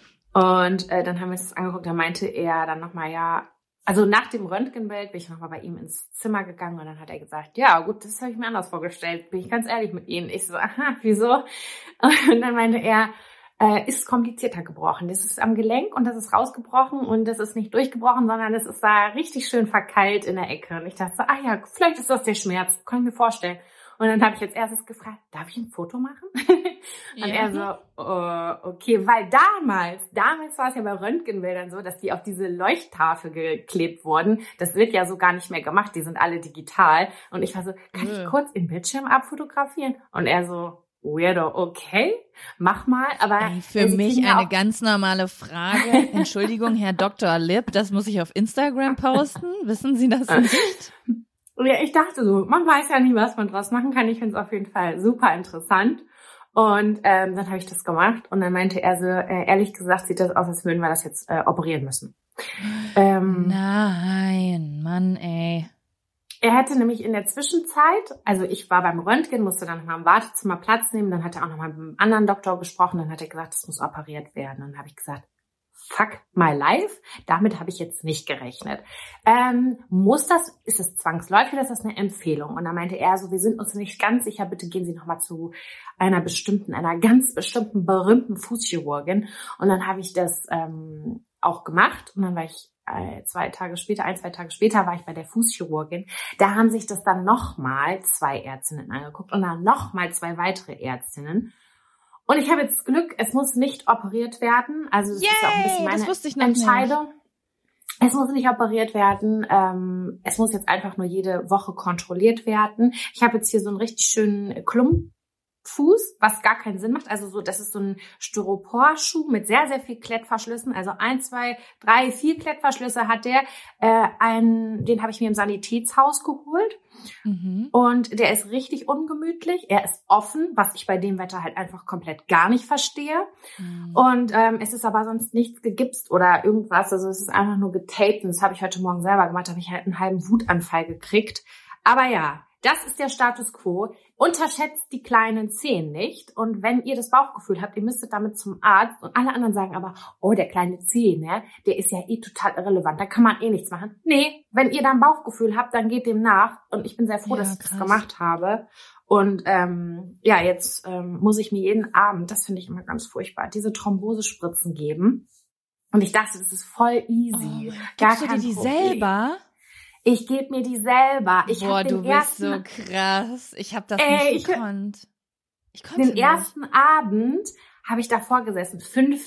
Und dann haben wir uns das angeguckt, da meinte er dann nochmal, ja, also nach dem Röntgenbild bin ich nochmal bei ihm ins Zimmer gegangen und dann hat er gesagt, ja gut, das habe ich mir anders vorgestellt, bin ich ganz ehrlich mit Ihnen. Ich so, aha, wieso? Und dann meinte er, ist komplizierter gebrochen. Das ist am Gelenk und das ist rausgebrochen und das ist nicht durchgebrochen, sondern das ist da richtig schön verkeilt in der Ecke. Und ich dachte so, ah ja, vielleicht ist das der Schmerz, kann ich mir vorstellen. Und dann habe ich als erstes gefragt, darf ich ein Foto machen? Und er so, okay, weil damals war es ja bei Röntgenbildern so, dass die auf diese Leuchttafel geklebt wurden. Das wird ja so gar nicht mehr gemacht, die sind alle digital. Und ich war so, kann ich kurz den Bildschirm abfotografieren? Und er so, weirdo, okay, mach mal. Aber für mich eine ganz normale Frage. Entschuldigung, Herr Dr. Lipp, das muss ich auf Instagram posten. Wissen Sie das nicht? Ja, ich dachte so, man weiß ja nie, was man draus machen kann. Ich finde es auf jeden Fall super interessant. Und dann habe ich das gemacht und dann meinte er so, ehrlich gesagt sieht das aus, als würden wir das jetzt operieren müssen. Nein, Mann, ey. Er hätte nämlich in der Zwischenzeit, also ich war beim Röntgen, musste dann nochmal im Wartezimmer Platz nehmen, dann hat er auch nochmal mit einem anderen Doktor gesprochen, dann hat er gesagt, es muss operiert werden. Und dann habe ich gesagt, fuck my life, damit habe ich jetzt nicht gerechnet. Ist es zwangsläufig oder ist das eine Empfehlung? Und dann meinte er so, wir sind uns nicht ganz sicher, bitte gehen Sie nochmal zu einer ganz bestimmten, berühmten Fußchirurgin. Und dann habe ich das auch gemacht und dann war ich 2 Tage später war ich bei der Fußchirurgin. Da haben sich das dann nochmal 2 Ärztinnen angeguckt und dann nochmal 2 weitere Ärztinnen. Und ich habe jetzt Glück, es muss nicht operiert werden. Also das ist auch ein bisschen meine Entscheidung. Nicht. Es muss nicht operiert werden. Es muss jetzt einfach nur jede Woche kontrolliert werden. Ich habe jetzt hier so einen richtig schönen Klump Fuß, was gar keinen Sinn macht. Also so, das ist so ein Styroporschuh mit sehr, sehr viel Klettverschlüssen. Also 1, 2, 3, 4 Klettverschlüsse hat der. Den habe ich mir im Sanitätshaus geholt. Und der ist richtig ungemütlich. Er ist offen, was ich bei dem Wetter halt einfach komplett gar nicht verstehe. Und es ist aber sonst nichts gegipst oder irgendwas. Also es ist einfach nur getaped. Und das habe ich heute Morgen selber gemacht. Da habe ich halt einen halben Wutanfall gekriegt. Aber ja, das ist der Status quo. Unterschätzt die kleinen Zehen nicht. Und wenn ihr das Bauchgefühl habt, ihr müsstet damit zum Arzt. Und alle anderen sagen aber, oh, der kleine Zeh, ne, der ist ja eh total irrelevant. Da kann man eh nichts machen. Nee, wenn ihr da ein Bauchgefühl habt, dann geht dem nach. Und ich bin sehr froh, dass ich das gemacht habe. Und jetzt muss ich mir jeden Abend, das finde ich immer ganz furchtbar, diese Thrombosespritzen geben. Und ich dachte, das ist voll easy. Gibst du dir die selber? Ich gebe mir die selber. Boah, du bist so krass. Ich habe das nicht gekonnt. Ich konnte den ersten Abend habe ich davor gesessen.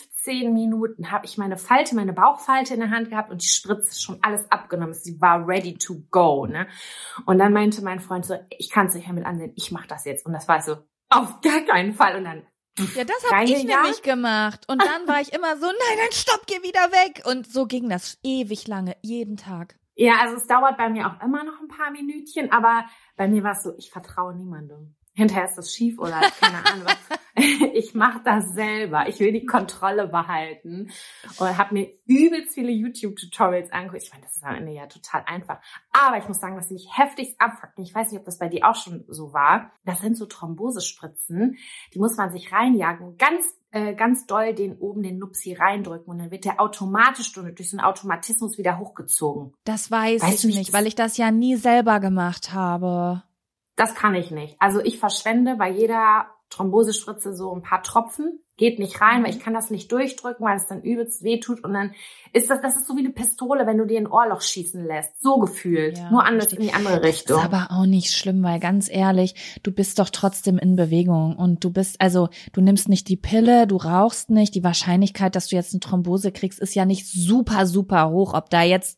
15 Minuten habe ich meine Bauchfalte in der Hand gehabt und die Spritze schon alles abgenommen. Sie war ready to go. Ne? Und dann meinte mein Freund so, ich kann es nicht mehr mit ansehen. Ich mache das jetzt. Und das war so, auf gar keinen Fall. Und dann ja, das habe ich nämlich gemacht. Und dann war ich immer so, nein, stopp, geh wieder weg. Und so ging das ewig lange, jeden Tag. Ja, also es dauert bei mir auch immer noch ein paar Minütchen, aber bei mir war es so, ich vertraue niemandem. Hinterher ist das schief oder keine Ahnung was. Ich mache das selber. Ich will die Kontrolle behalten und habe mir übelst viele YouTube-Tutorials angeguckt. Ich meine, das ist am Ende ja total einfach. Aber ich muss sagen, was mich heftigst abfuckt, ich weiß nicht, ob das bei dir auch schon so war, das sind so Thrombosespritzen, die muss man sich reinjagen, ganz doll den Nupsi reindrücken und dann wird der automatisch durch so einen Automatismus wieder hochgezogen. Das weiß ich nicht, weil ich das ja nie selber gemacht habe. Das kann ich nicht. Also ich verschwende bei jeder Thrombosespritze so ein paar Tropfen, geht nicht rein, weil ich kann das nicht durchdrücken, weil es dann übelst wehtut und dann ist das ist so wie eine Pistole, wenn du dir ein Ohrloch schießen lässt. So gefühlt. Ja, nur anders in die andere Richtung. Das ist aber auch nicht schlimm, weil ganz ehrlich, du bist doch trotzdem in Bewegung und du nimmst nicht die Pille, du rauchst nicht. Die Wahrscheinlichkeit, dass du jetzt eine Thrombose kriegst, ist ja nicht super, super hoch. Ob da jetzt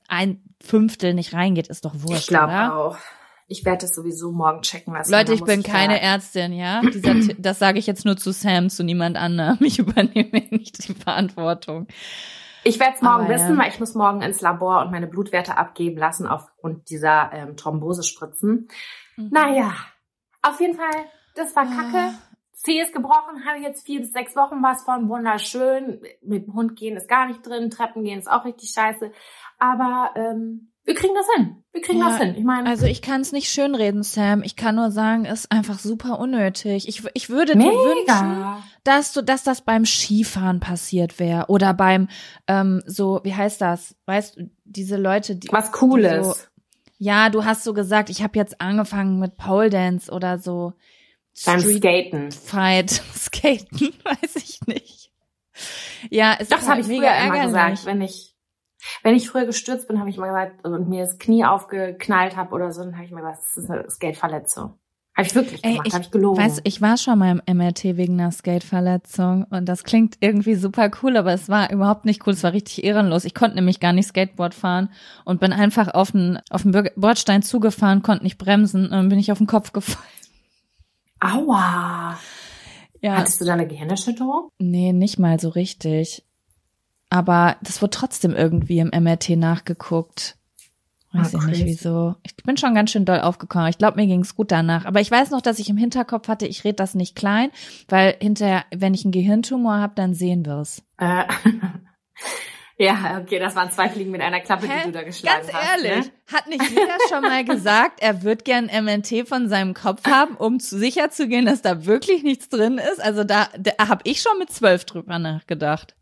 1/5 nicht reingeht, ist doch wurscht, ich glaube auch. Ich werde es sowieso morgen checken lassen. Leute, ich bin keine Ärztin, ja. Das sage ich jetzt nur zu Sam, zu niemand anderem. Ich übernehme nicht die Verantwortung. Ich werde es morgen wissen, weil ich muss morgen ins Labor und meine Blutwerte abgeben lassen aufgrund dieser Thrombosespritzen. Naja, auf jeden Fall, das war kacke. Zeh ist gebrochen, habe ich jetzt 4 bis 6 Wochen was von, wunderschön. Mit dem Hund gehen ist gar nicht drin, Treppen gehen ist auch richtig scheiße. Aber wir kriegen das hin. Ich meine, also ich kann es nicht schönreden, Sam. Ich kann nur sagen, es ist einfach super unnötig. Ich würde dir wünschen, dass das beim Skifahren passiert wäre oder beim wie heißt das? Weißt du, diese Leute, die was Cooles. Die so, ja, du hast so gesagt, ich habe jetzt angefangen mit Pole Dance oder so. Beim Skaten. Skaten, weiß ich nicht. Ja, es ist habe ich mega früher immer ärgerlich. gesagt, wenn ich früher gestürzt bin, habe ich mal gesagt, und mir das Knie aufgeknallt habe oder so, dann habe ich mal gesagt, das ist eine Skateverletzung. Habe ich wirklich gemacht, habe ich gelogen. Weißt, ich war schon mal im MRT wegen einer Skateverletzung und das klingt irgendwie super cool, aber es war überhaupt nicht cool, es war richtig ehrenlos. Ich konnte nämlich gar nicht Skateboard fahren und bin einfach auf den Bordstein zugefahren, konnte nicht bremsen und dann bin ich auf den Kopf gefallen. Aua. Ja. Hattest du da eine Gehirnerschütterung? Nee, nicht mal so richtig. Aber das wurde trotzdem irgendwie im MRT nachgeguckt. Weiß ich nicht wieso. Ich bin schon ganz schön doll aufgekommen. Ich glaube, mir ging's gut danach. Aber ich weiß noch, dass ich im Hinterkopf hatte, ich rede das nicht klein, weil hinterher, wenn ich einen Gehirntumor habe, dann sehen wir's. Ja, okay, das waren 2 Fliegen mit einer Klappe, die du da geschlagen hast. Ganz ehrlich, ne? Hat nicht jeder schon mal gesagt, er wird gern MNT von seinem Kopf haben, um sicher zu gehen, dass da wirklich nichts drin ist? Also da habe ich schon mit 12 drüber nachgedacht.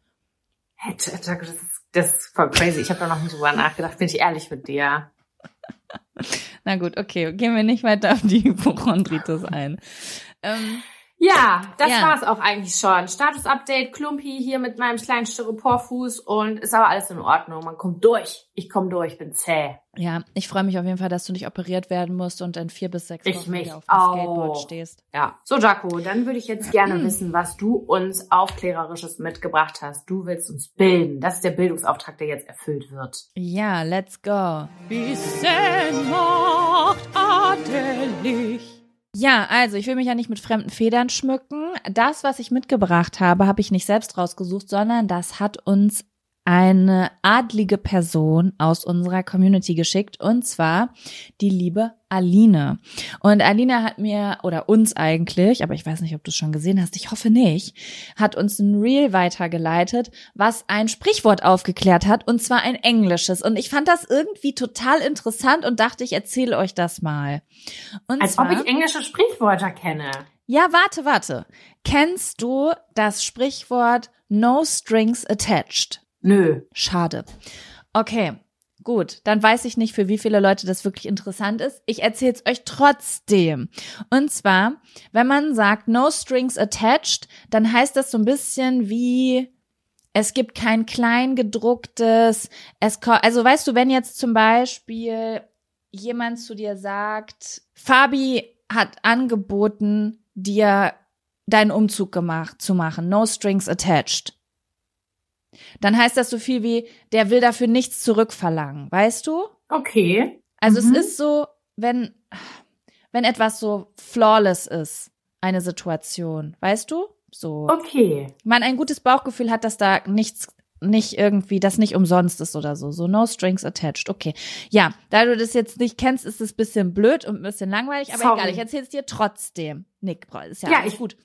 Das ist voll crazy. Ich habe da noch nicht drüber nachgedacht, bin ich ehrlich mit dir. Na gut, okay, gehen wir nicht weiter auf die Hypochondritis ein. Ja, das war's auch eigentlich schon. Status-Update, Klumpi hier mit meinem kleinen Styroporfuß und ist aber alles in Ordnung. Man kommt durch. Ich komme durch, bin zäh. Ja, ich freue mich auf jeden Fall, dass du nicht operiert werden musst und in 4 bis 6 Wochen wieder auf dem Skateboard stehst. Ja, so Jaco, dann würde ich jetzt gerne wissen, was du uns Aufklärerisches mitgebracht hast. Du willst uns bilden. Das ist der Bildungsauftrag, der jetzt erfüllt wird. Ja, let's go. Wissen macht adelig. Ja, also ich will mich ja nicht mit fremden Federn schmücken. Das, was ich mitgebracht habe, habe ich nicht selbst rausgesucht, sondern das hat uns eine adlige Person aus unserer Community geschickt, und zwar die liebe Aline. Und Aline hat mir, oder uns eigentlich, aber ich weiß nicht, ob du es schon gesehen hast, ich hoffe nicht, hat uns ein Reel weitergeleitet, was ein Sprichwort aufgeklärt hat, und zwar ein englisches. Und ich fand das irgendwie total interessant und dachte, ich erzähle euch das mal. Und Als zwar, ob ich englische Sprichwörter kenne. ja, warte. Kennst du das Sprichwort No Strings Attached? Nö. Schade. Okay, gut. Dann weiß ich nicht, für wie viele Leute das wirklich interessant ist. Ich erzähle es euch trotzdem. Und zwar, wenn man sagt No Strings Attached, dann heißt das so ein bisschen wie, es gibt kein Kleingedrucktes. Also weißt du, wenn jetzt zum Beispiel jemand zu dir sagt, Fabi hat angeboten, dir deinen Umzug zu machen. No Strings Attached. Dann heißt das so viel wie, der will dafür nichts zurückverlangen, weißt du? Okay. Also es ist so, wenn etwas so flawless ist, eine Situation, weißt du? So. Okay. Man ein gutes Bauchgefühl hat, dass da nicht irgendwie, das nicht umsonst ist oder so. So no strings attached. Okay. Ja, da du das jetzt nicht kennst, ist es ein bisschen blöd und ein bisschen langweilig, aber Sorry. egal, ich erzähle es dir trotzdem. Nick, ist ja, Ja, alles gut.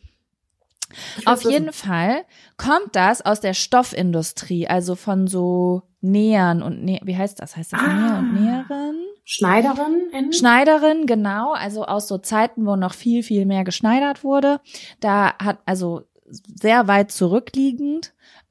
Ich Auf will's jeden wissen. Fall kommt das aus der Stoffindustrie, also von so Nähern und wie heißt das? Heißt das Näher und Näherin? Schneiderin? Schneiderin, genau, also aus so Zeiten, wo noch viel, viel mehr geschneidert wurde. Da hat, also sehr weit zurückliegend,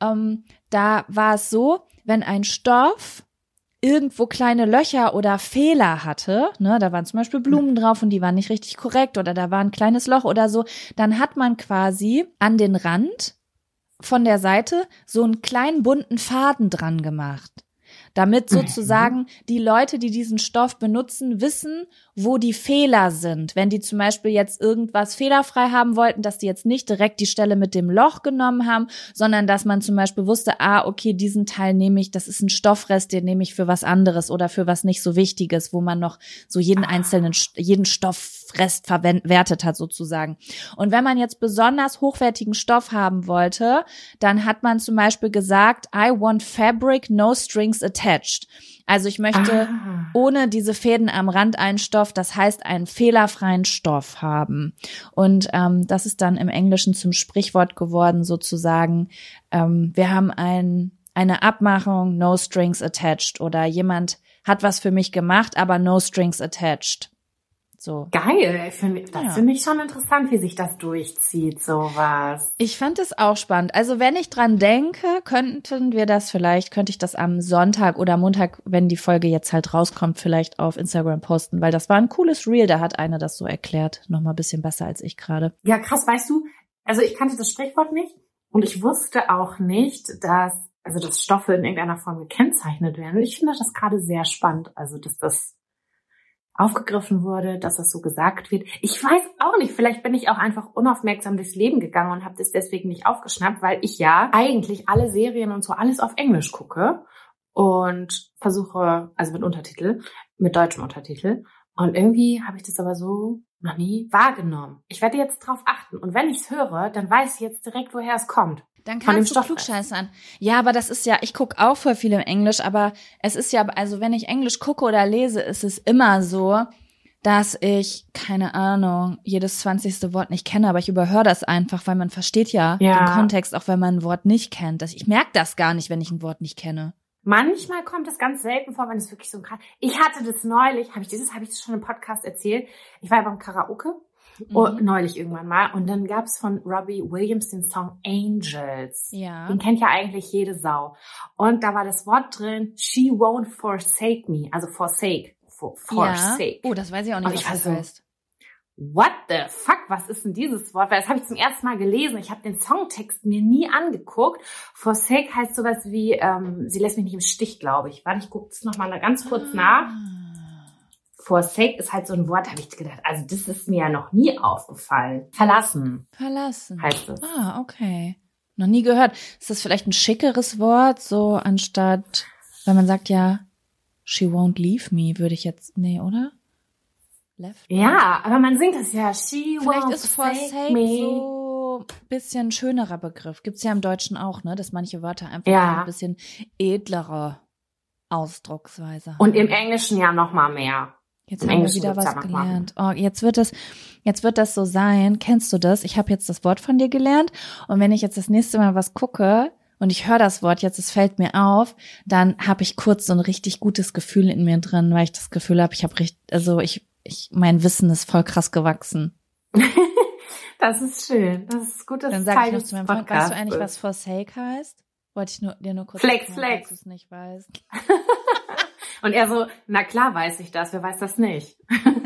da war es so, wenn ein Stoff irgendwo kleine Löcher oder Fehler hatte, ne, da waren zum Beispiel Blumen drauf und die waren nicht richtig korrekt oder da war ein kleines Loch oder so, dann hat man quasi an den Rand von der Seite so einen kleinen bunten Faden dran gemacht, damit sozusagen die Leute, die diesen Stoff benutzen, wissen, wo die Fehler sind. Wenn die zum Beispiel jetzt irgendwas fehlerfrei haben wollten, dass die jetzt nicht direkt die Stelle mit dem Loch genommen haben, sondern dass man zum Beispiel wusste, okay, diesen Teil nehme ich, das ist ein Stoffrest, den nehme ich für was anderes oder für was nicht so Wichtiges, wo man noch so jeden Stoffrest verwertet hat sozusagen. Und wenn man jetzt besonders hochwertigen Stoff haben wollte, dann hat man zum Beispiel gesagt, I want fabric, no strings attached. Also ich möchte ohne diese Fäden am Rand einen Stoff, das heißt einen fehlerfreien Stoff haben. Und das ist dann im Englischen zum Sprichwort geworden sozusagen, wir haben eine Abmachung, no strings attached, oder jemand hat was für mich gemacht, aber no strings attached. So. Geil, das finde ich schon interessant, wie sich das durchzieht, sowas. Ich fand es auch spannend. Also wenn ich dran denke, könnte ich das am Sonntag oder Montag, wenn die Folge jetzt halt rauskommt, vielleicht auf Instagram posten, weil das war ein cooles Reel, da hat eine das so erklärt, nochmal ein bisschen besser als ich gerade. Ja, krass, weißt du, also ich kannte das Sprichwort nicht und ich wusste auch nicht, dass Stoffe in irgendeiner Form gekennzeichnet werden. Und ich finde das gerade sehr spannend, also dass das aufgegriffen wurde, dass das so gesagt wird. Ich weiß auch nicht, vielleicht bin ich auch einfach unaufmerksam durchs Leben gegangen und habe das deswegen nicht aufgeschnappt, weil ich ja eigentlich alle Serien und so alles auf Englisch gucke und versuche, also mit deutschem Untertitel. Und irgendwie habe ich das aber so noch nie wahrgenommen. Ich werde jetzt drauf achten und wenn ich es höre, dann weiß ich jetzt direkt, woher es kommt. Dann kannst du klugscheißern. Ja, aber das ist ja, ich gucke auch voll viel im Englisch, aber es ist ja, also wenn ich Englisch gucke oder lese, ist es immer so, dass ich, keine Ahnung, jedes 20. Wort nicht kenne, aber ich überhöre das einfach, weil man versteht ja den Kontext, auch wenn man ein Wort nicht kennt. Ich merke das gar nicht, wenn ich ein Wort nicht kenne. Manchmal kommt es ganz selten vor, wenn es wirklich so krass. Ich hatte das neulich, habe ich das schon im Podcast erzählt. Ich war ja beim Karaoke. Neulich irgendwann mal. Und dann gab's von Robbie Williams den Song Angels. Ja. Den kennt ja eigentlich jede Sau. Und da war das Wort drin, she won't forsake me. Also forsake. Forsake. Ja. Oh, das weiß ich auch nicht, was das heißt. What the fuck? Was ist denn dieses Wort? Weil das habe ich zum ersten Mal gelesen. Ich habe den Songtext mir nie angeguckt. Forsake heißt sowas wie, sie lässt mich nicht im Stich, glaube ich. Warte, ich gucke das nochmal ganz kurz nach. Forsake ist halt so ein Wort, habe ich gedacht, also das ist mir ja noch nie aufgefallen. Verlassen. Heißt es. Okay. Noch nie gehört. Ist das vielleicht ein schickeres Wort, so anstatt, weil man sagt ja, she won't leave me, würde ich jetzt, nee, oder? Left. Ja, aber man singt das ja. She Vielleicht won't ist forsake me. so ein bisschen schönerer Begriff. Gibt's ja im Deutschen auch, ne? Dass manche Wörter einfach Ja. ein bisschen edlere Ausdrucksweise haben. Und im Englischen ja noch mal mehr. Jetzt im haben wir Englischen wieder gibt's was ja noch mal gelernt. Oh, jetzt wird das so sein. Kennst du das? Ich habe jetzt das Wort von dir gelernt. Und wenn ich jetzt das nächste Mal was gucke und ich höre das Wort jetzt, es fällt mir auf, dann habe ich kurz so ein richtig gutes Gefühl in mir drin, weil ich das Gefühl habe, mein Wissen ist voll krass gewachsen. Das ist schön. Das ist gut, dass Dann es sage Teil ich noch des zu meinem Freund, weißt Podcasts du eigentlich, ist. was forsake heißt? Wollte ich dir nur kurz Flex, erklären, flex. falls du es nicht weißt. Und er so, na klar weiß ich das, wer weiß das nicht?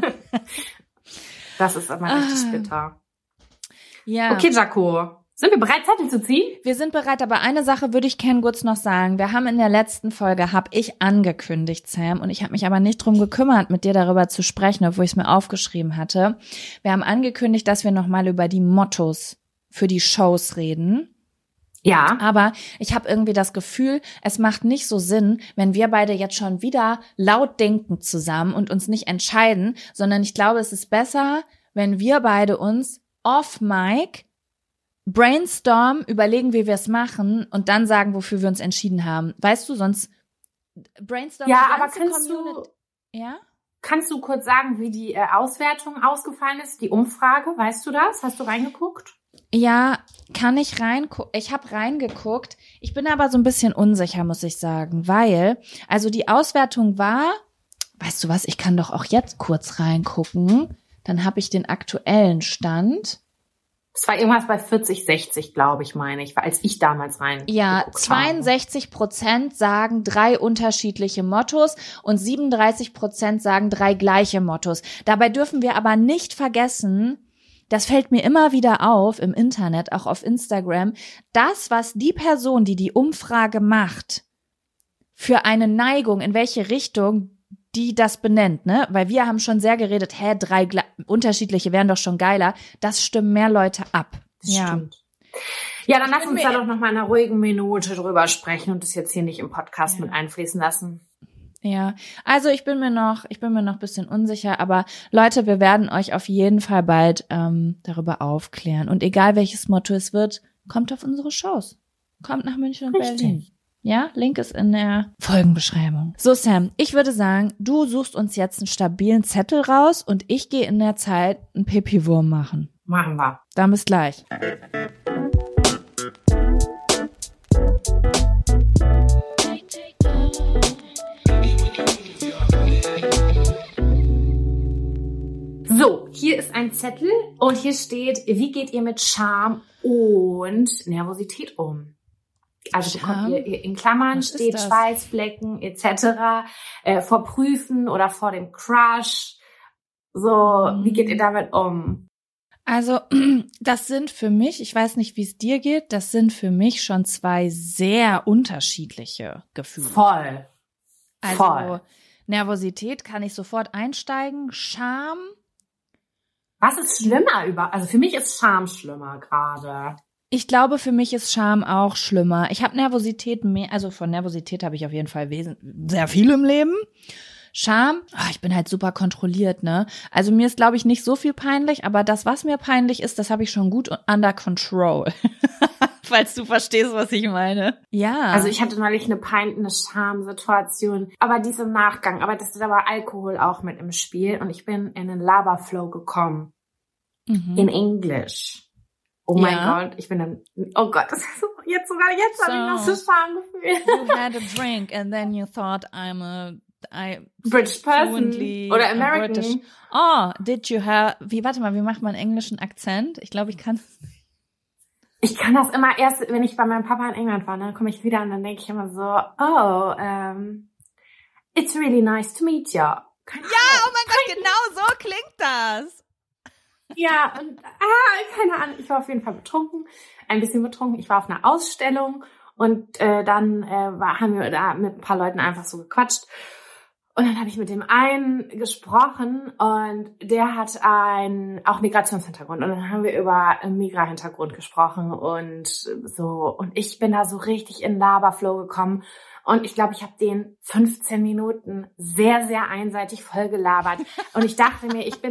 Das ist immer richtig bitter. Ja. Okay, Jaco. Sind wir bereit, Zettel zu ziehen? Wir sind bereit, aber eine Sache würde ich Ken kurz noch sagen. Wir haben in der letzten Folge, habe ich angekündigt, Sam, und ich habe mich aber nicht drum gekümmert, mit dir darüber zu sprechen, obwohl ich es mir aufgeschrieben hatte. Wir haben angekündigt, dass wir nochmal über die Mottos für die Shows reden. Ja. Aber ich habe irgendwie das Gefühl, es macht nicht so Sinn, wenn wir beide jetzt schon wieder laut denken zusammen und uns nicht entscheiden, sondern ich glaube, es ist besser, wenn wir beide uns off-mic brainstorm, überlegen, wie wir es machen und dann sagen, wofür wir uns entschieden haben. Weißt du, sonst brainstorm. Ja, die aber ganze Ja? kannst du kurz sagen, wie die Auswertung ausgefallen ist, die Umfrage? Weißt du das? Hast du reingeguckt? Ja, kann ich reingucken. Ich habe reingeguckt. Ich bin aber so ein bisschen unsicher, muss ich sagen, weil, also die Auswertung war, weißt du was, ich kann doch auch jetzt kurz reingucken. Dann habe ich den aktuellen Stand. Es war irgendwas bei 40, 60, glaube ich, meine ich, als ich damals rein. Ja, 62% sagen 3 unterschiedliche Mottos und 37% sagen 3 gleiche Mottos. Dabei dürfen wir aber nicht vergessen, das fällt mir immer wieder auf im Internet, auch auf Instagram, das, was die Person, die die Umfrage macht, für eine Neigung, in welche Richtung die das benennt, ne? Weil wir haben schon sehr geredet, 3 unterschiedliche wären doch schon geiler. Das stimmen mehr Leute ab. Das stimmt. Ja, dann lass uns da doch noch mal in einer ruhigen Minute drüber sprechen und das jetzt hier nicht im Podcast mit einfließen lassen. Ja, also ich bin mir noch ein bisschen unsicher, aber Leute, wir werden euch auf jeden Fall bald darüber aufklären. Und egal welches Motto es wird, kommt auf unsere Shows. Kommt nach München und Berlin. Ja, Link ist in der Folgenbeschreibung. So, Sam, ich würde sagen, du suchst uns jetzt einen stabilen Zettel raus und ich gehe in der Zeit einen Pipi-Wurm machen. Machen wir. Dann bis gleich. So, hier ist ein Zettel und hier steht, wie geht ihr mit Scham und Nervosität um? Also bekommt ihr in Klammern steht Schweißflecken etc. Vor Prüfen oder vor dem Crush. So, wie geht ihr damit um? Also, das sind für mich, ich weiß nicht, wie es dir geht, das sind für mich schon 2 sehr unterschiedliche Gefühle. Voll. Also, Nervosität kann ich sofort einsteigen, Scham. Was ist schlimmer also für mich ist Scham schlimmer gerade. Ich glaube, für mich ist Scham auch schlimmer. Ich habe Nervosität mehr, also von Nervosität habe ich auf jeden Fall sehr viel im Leben. Scham, ich bin halt super kontrolliert, ne? Also mir ist, glaube ich, nicht so viel peinlich, aber das, was mir peinlich ist, das habe ich schon gut under control. Falls du verstehst, was ich meine. Ja. Also ich hatte neulich eine Schamsituation, aber die ist im Nachgang. Aber das ist aber Alkohol auch mit im Spiel und ich bin in einen Laberflow gekommen. In Englisch. Oh mein Gott, ich bin dann, oh Gott, das ist habe ich noch so Schamgefühl. You had a drink and then you thought British person oder American. Wie macht man englischen Akzent? Ich glaube, ich kann das immer erst, wenn ich bei meinem Papa in England war, dann komme ich wieder und dann denke ich immer so, it's really nice to meet you. Oh mein Gott, genau so klingt das. Ja, und keine Ahnung, ich war auf jeden Fall ein bisschen betrunken. Ich war auf einer Ausstellung und dann haben wir da mit ein paar Leuten einfach so gequatscht. Und dann habe ich mit dem einen gesprochen und der hat auch Migrationshintergrund. Und dann haben wir über einen Migra-Hintergrund gesprochen und so. Und ich bin da so richtig in Laberflow gekommen. Und ich glaube, ich habe den 15 Minuten sehr, sehr einseitig voll gelabert. Und ich dachte mir, ich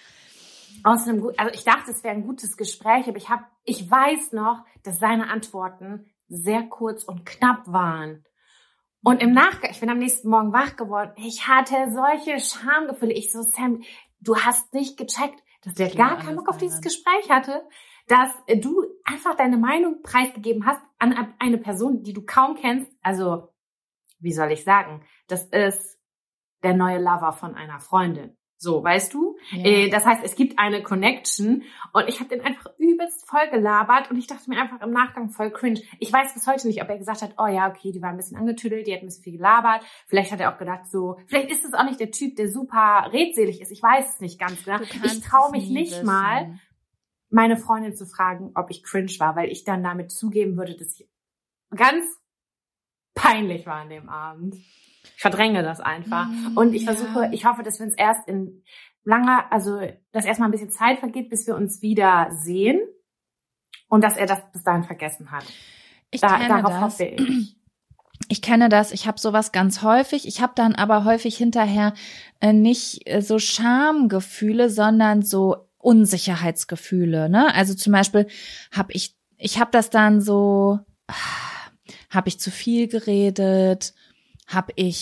dachte, es wäre ein gutes Gespräch, aber ich weiß noch, dass seine Antworten sehr kurz und knapp waren. Und im Nachgang, ich bin am nächsten Morgen wach geworden, ich hatte solche Schamgefühle. Ich so, Sam, du hast nicht gecheckt, dass der gar keinen Bock auf dieses Gespräch hatte, dass du einfach deine Meinung preisgegeben hast an eine Person, die du kaum kennst. Also, wie soll ich sagen, das ist der neue Lover von einer Freundin. So, weißt du? Ja. Das heißt, es gibt eine Connection und ich habe den einfach übelst voll gelabert und ich dachte mir einfach im Nachgang voll cringe. Ich weiß bis heute nicht, ob er gesagt hat, oh ja, okay, die war ein bisschen angetüdelt, die hat ein bisschen viel gelabert. Vielleicht hat er auch gedacht so, vielleicht ist es auch nicht der Typ, der super redselig ist. Ich weiß es nicht ganz genau. Ich traue mich nicht mal, meine Freundin zu fragen, ob ich cringe war, weil ich dann damit zugeben würde, dass ich ganz peinlich war an dem Abend. Ich verdränge das einfach. Und ich hoffe, dass wir uns erst dass erstmal ein bisschen Zeit vergeht, bis wir uns wieder sehen und dass er das bis dahin vergessen hat. Darauf hoffe ich. Ich kenne das, ich habe sowas ganz häufig. Ich habe dann aber häufig hinterher nicht so Schamgefühle, sondern so Unsicherheitsgefühle. Ne? Also zum Beispiel habe ich das dann so, habe ich zu viel geredet? Habe ich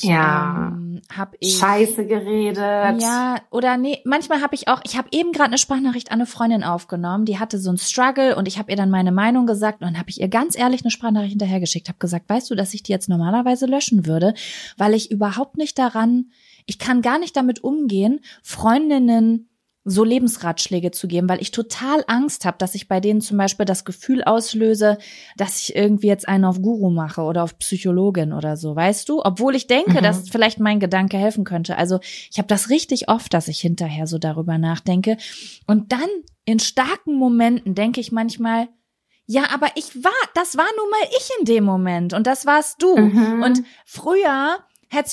Scheiße geredet? Ja, oder nee, manchmal ich habe eben gerade eine Sprachnachricht an eine Freundin aufgenommen, die hatte so einen Struggle und ich habe ihr dann meine Meinung gesagt und dann habe ich ihr ganz ehrlich eine Sprachnachricht hinterhergeschickt, habe gesagt, weißt du, dass ich die jetzt normalerweise löschen würde, weil ich überhaupt nicht ich kann gar nicht damit umgehen, Freundinnen so Lebensratschläge zu geben, weil ich total Angst habe, dass ich bei denen zum Beispiel das Gefühl auslöse, dass ich irgendwie jetzt einen auf Guru mache oder auf Psychologin oder so, weißt du? Obwohl ich denke, dass vielleicht mein Gedanke helfen könnte. Also ich habe das richtig oft, dass ich hinterher so darüber nachdenke. Und dann in starken Momenten denke ich manchmal, ja, aber das war nun mal ich in dem Moment und das warst du. Und früher hättest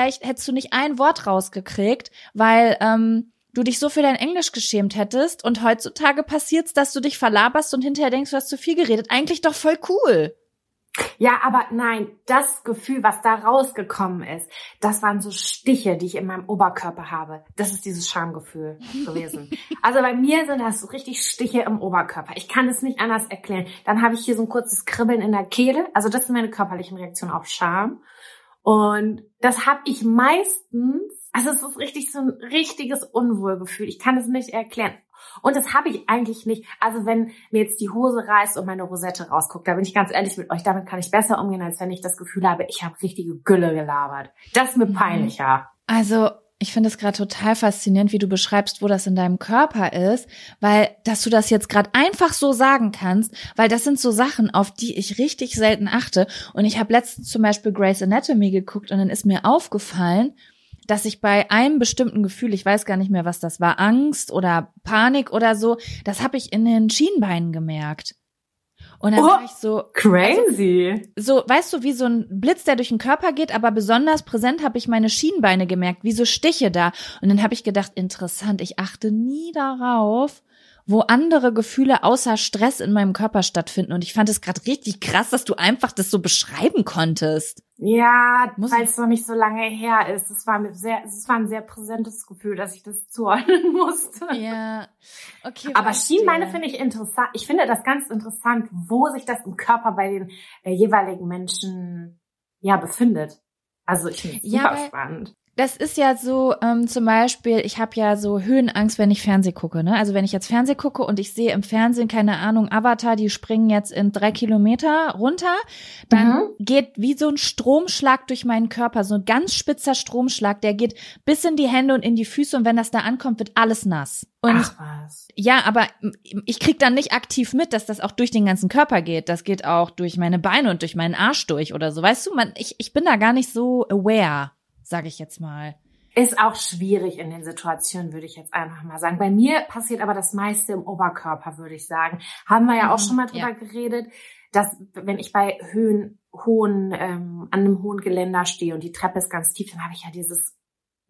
du nicht ein Wort rausgekriegt, weil du dich so für dein Englisch geschämt hättest und heutzutage passiert's, dass du dich verlaberst und hinterher denkst, du hast zu viel geredet. Eigentlich doch voll cool. Ja, aber nein, das Gefühl, was da rausgekommen ist, das waren so Stiche, die ich in meinem Oberkörper habe. Das ist dieses Schamgefühl gewesen. Also bei mir sind das so richtig Stiche im Oberkörper. Ich kann es nicht anders erklären. Dann habe ich hier so ein kurzes Kribbeln in der Kehle. Also das sind meine körperlichen Reaktionen auf Scham. Und das habe ich meistens, also es ist richtig so ein richtiges Unwohlgefühl. Ich kann es nicht erklären. Und das habe ich eigentlich nicht. Also wenn mir jetzt die Hose reißt und meine Rosette rausguckt, da bin ich ganz ehrlich mit euch, damit kann ich besser umgehen, als wenn ich das Gefühl habe, ich habe richtige Gülle gelabert. Das ist mir peinlicher. Also ich finde es gerade total faszinierend, wie du beschreibst, wo das in deinem Körper ist, weil, dass du das jetzt gerade einfach so sagen kannst, weil das sind so Sachen, auf die ich richtig selten achte. Und ich habe letztens zum Beispiel Grey's Anatomy geguckt und dann ist mir aufgefallen, dass ich bei einem bestimmten Gefühl, ich weiß gar nicht mehr, was das war, Angst oder Panik oder so, das habe ich in den Schienbeinen gemerkt. Und dann war ich so crazy. So, weißt du, wie so ein Blitz, der durch den Körper geht, aber besonders präsent habe ich meine Schienbeine gemerkt, wie so Stiche da. Und dann habe ich gedacht, interessant, ich achte nie darauf, wo andere Gefühle außer Stress in meinem Körper stattfinden. Und ich fand es gerade richtig krass, dass du einfach das so beschreiben konntest. Ja, weil es noch nicht so lange her ist. Es war ein sehr präsentes Gefühl, dass ich das zuordnen musste. Ja, okay. Aber Schienbeine finde ich interessant. Ich finde das ganz interessant, wo sich das im Körper bei den jeweiligen Menschen befindet. Also ich finde es super spannend. Das ist ja so, zum Beispiel, ich habe ja so Höhenangst, wenn ich Fernseh gucke, ne? Also wenn ich jetzt Fernseh gucke und ich sehe im Fernsehen, keine Ahnung, Avatar, die springen jetzt in 3 Kilometer runter, dann geht wie so ein Stromschlag durch meinen Körper, so ein ganz spitzer Stromschlag, der geht bis in die Hände und in die Füße und wenn das da ankommt, wird alles nass. Und ach was. Ja, aber ich krieg dann nicht aktiv mit, dass das auch durch den ganzen Körper geht. Das geht auch durch meine Beine und durch meinen Arsch durch oder so. Weißt du, ich bin da gar nicht so aware, sage ich jetzt mal. Ist auch schwierig in den Situationen, würde ich jetzt einfach mal sagen. Bei mir passiert aber das meiste im Oberkörper, würde ich sagen. Haben wir ja auch schon mal drüber geredet, dass wenn ich bei an einem hohen Geländer stehe und die Treppe ist ganz tief, dann habe ich ja dieses